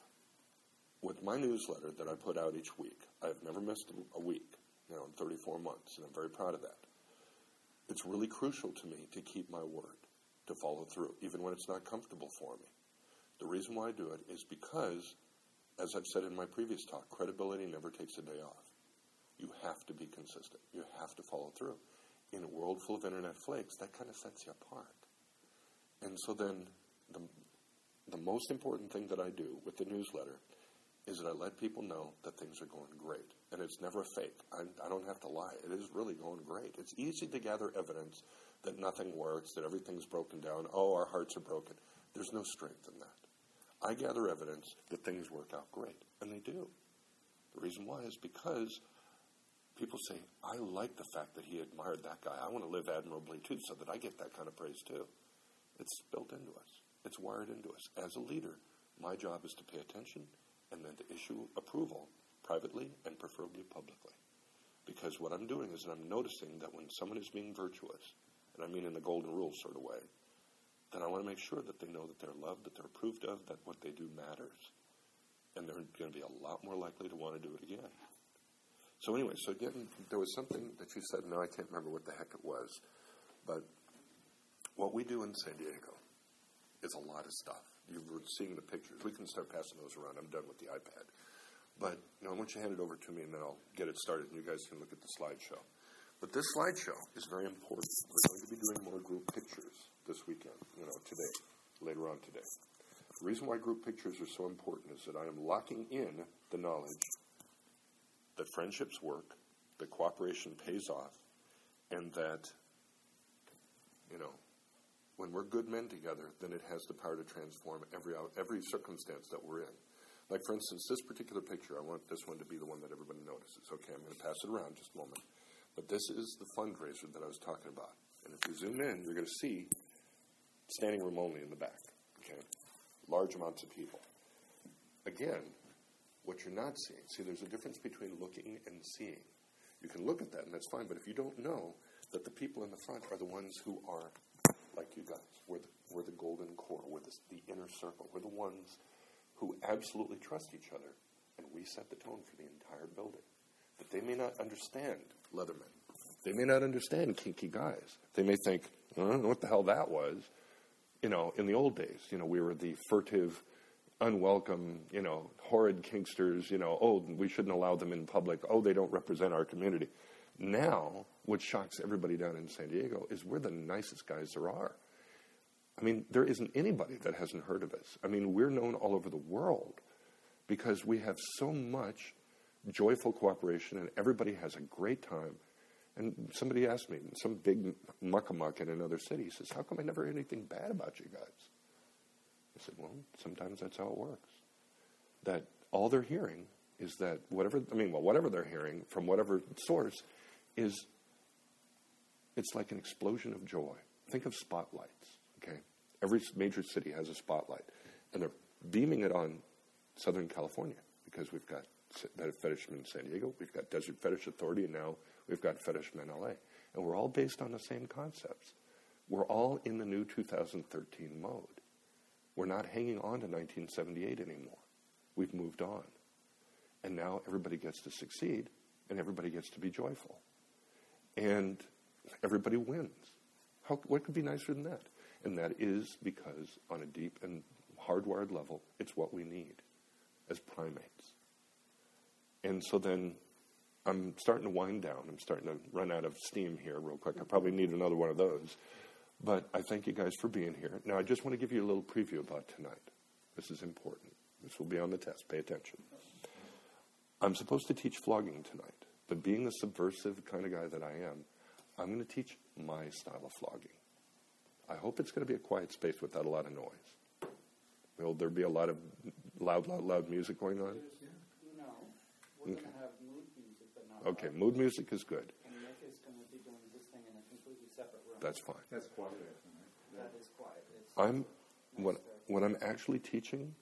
with my newsletter that I put out each week, I've never missed a week, you know, in thirty-four months, and I'm very proud of that. It's really crucial to me to keep my word, to follow through, even when it's not comfortable for me. The reason why I do it is because, as I've said in my previous talk, credibility never takes a day off. You have to be consistent. You have to follow through. In a world full of internet flakes, that kind of sets you apart. And so then the, the most important thing that I do with the newsletter is that I let people know that things are going great. And it's never fake. I, I don't have to lie. It is really going great. It's easy to gather evidence that nothing works, that everything's broken down. Oh, our hearts are broken. There's no strength in that. I gather evidence that things work out great. And they do. The reason why is because people say, I like the fact that he admired that guy. I want to live admirably too, so that I get that kind of praise too. It's built into us. It's wired into us. As a leader, my job is to pay attention and then to issue approval privately and preferably publicly. Because what I'm doing is I'm noticing that when someone is being virtuous, and I mean in the golden rule sort of way, then I want to make sure that they know that they're loved, that they're approved of, that what they do matters. And they're going to be a lot more likely to want to do it again. So anyway, so again, there was something that you said, no, I can't remember what the heck it was, but what we do in San Diego is a lot of stuff. You were seeing the pictures. We can start passing those around. I'm done with the iPad. But you know, I want you to hand it over to me, and then I'll get it started, and you guys can look at the slideshow. But this slideshow is very important. We're going to be doing more group pictures this weekend, you know, today, later on today. The reason why group pictures are so important is that I am locking in the knowledge that friendships work, that cooperation pays off, and that, you know, when we're good men together, then it has the power to transform every out, every circumstance that we're in. Like, for instance, this particular picture, I want this one to be the one that everybody notices. Okay, I'm going to pass it around just a moment. But this is the fundraiser that I was talking about. And if you zoom in, you're going to see standing room only in the back. Okay, large amounts of people. Again, what you're not seeing, see, there's a difference between looking and seeing. You can look at that, and that's fine, but if you don't know that the people in the front are the ones who are like you guys, we're the, we're the golden core, we're the, the inner circle, we're the ones who absolutely trust each other, and we set the tone for the entire building. But they may not understand Leathermen. They may not understand kinky guys. They may think, I don't know what the hell that was. You know, in the old days, you know, we were the furtive, unwelcome, you know, horrid kinksters, you know, oh, we shouldn't allow them in public. Oh, they don't represent our community. Now, what shocks everybody down in San Diego is we're the nicest guys there are. I mean, there isn't anybody that hasn't heard of us. I mean, we're known all over the world because we have so much joyful cooperation and everybody has a great time. And somebody asked me, some big muck-a-muck in another city, he says, how come I never hear anything bad about you guys? I said, well, sometimes that's how it works. That all they're hearing is that whatever, I mean, well, whatever they're hearing from whatever source is, it's like an explosion of joy. Think of spotlights, okay? Every major city has a spotlight. And they're beaming it on Southern California because we've got Fetishmen in San Diego, we've got Desert Fetish Authority, and now we've got Fetishmen in L A. And we're all based on the same concepts. We're all in the new two thousand thirteen mode. We're not hanging on to nineteen seventy-eight anymore. We've moved on. And now everybody gets to succeed, and everybody gets to be joyful. And everybody wins. How, what could be nicer than that? And that is because on a deep and hardwired level, it's what we need as primates. And so then I'm starting to wind down. I'm starting to run out of steam here real quick. I probably need another one of those. But I thank you guys for being here. Now, I just want to give you a little preview about tonight. This is important. This will be on the test. Pay attention. I'm supposed to teach flogging tonight. But being the subversive kind of guy that I am, I'm going to teach my style of flogging. I hope it's going to be a quiet space without a lot of noise. Will there be a lot of loud, loud, loud music going on? No. We're Okay. going to have mood music, but not Okay, loud. mood music is good. And Nick is going to be doing this thing in a completely separate room. That's fine. That's quiet, right? That is quiet. It's I'm nice what to- what I'm actually teaching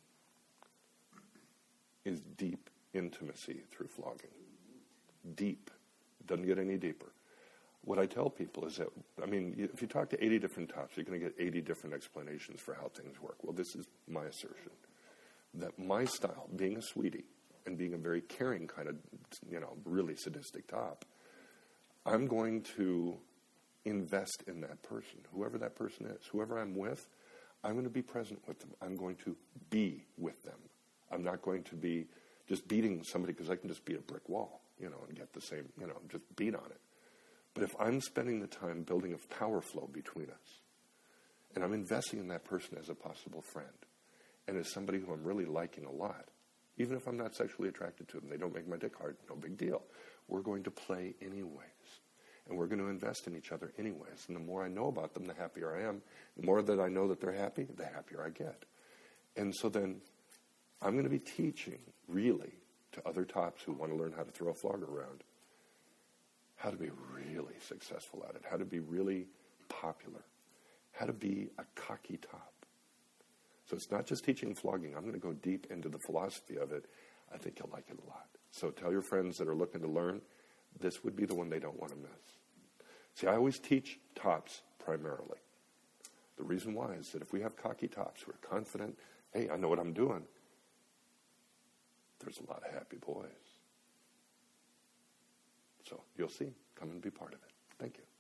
is deep intimacy through flogging. Deep. Doesn't get any deeper. What I tell people is that, I mean, if you talk to eighty different tops, you're going to get eighty different explanations for how things work. Well, this is my assertion. That my style, being a sweetie and being a very caring kind of, you know, really sadistic top, I'm going to invest in that person, whoever that person is. Whoever I'm with, I'm going to be present with them. I'm going to be with them. I'm not going to be just beating somebody because I can just beat a brick wall, you know, and get the same, you know, just beat on it. But if I'm spending the time building a power flow between us, and I'm investing in that person as a possible friend, and as somebody who I'm really liking a lot, even if I'm not sexually attracted to them, they don't make my dick hard, no big deal. We're going to play anyways. And we're going to invest in each other anyways. And the more I know about them, the happier I am. The more that I know that they're happy, the happier I get. And so then I'm going to be teaching, really, to other tops who want to learn how to throw a flogger around, how to be really successful at it, how to be really popular, how to be a cocky top. So it's not just teaching flogging. I'm going to go deep into the philosophy of it. I think you'll like it a lot. So tell your friends that are looking to learn, this would be the one they don't want to miss. See, I always teach tops primarily. The reason why is that if we have cocky tops who are confident, hey, I know what I'm doing, there's a lot of happy boys. So you'll see. Come and be part of it. Thank you.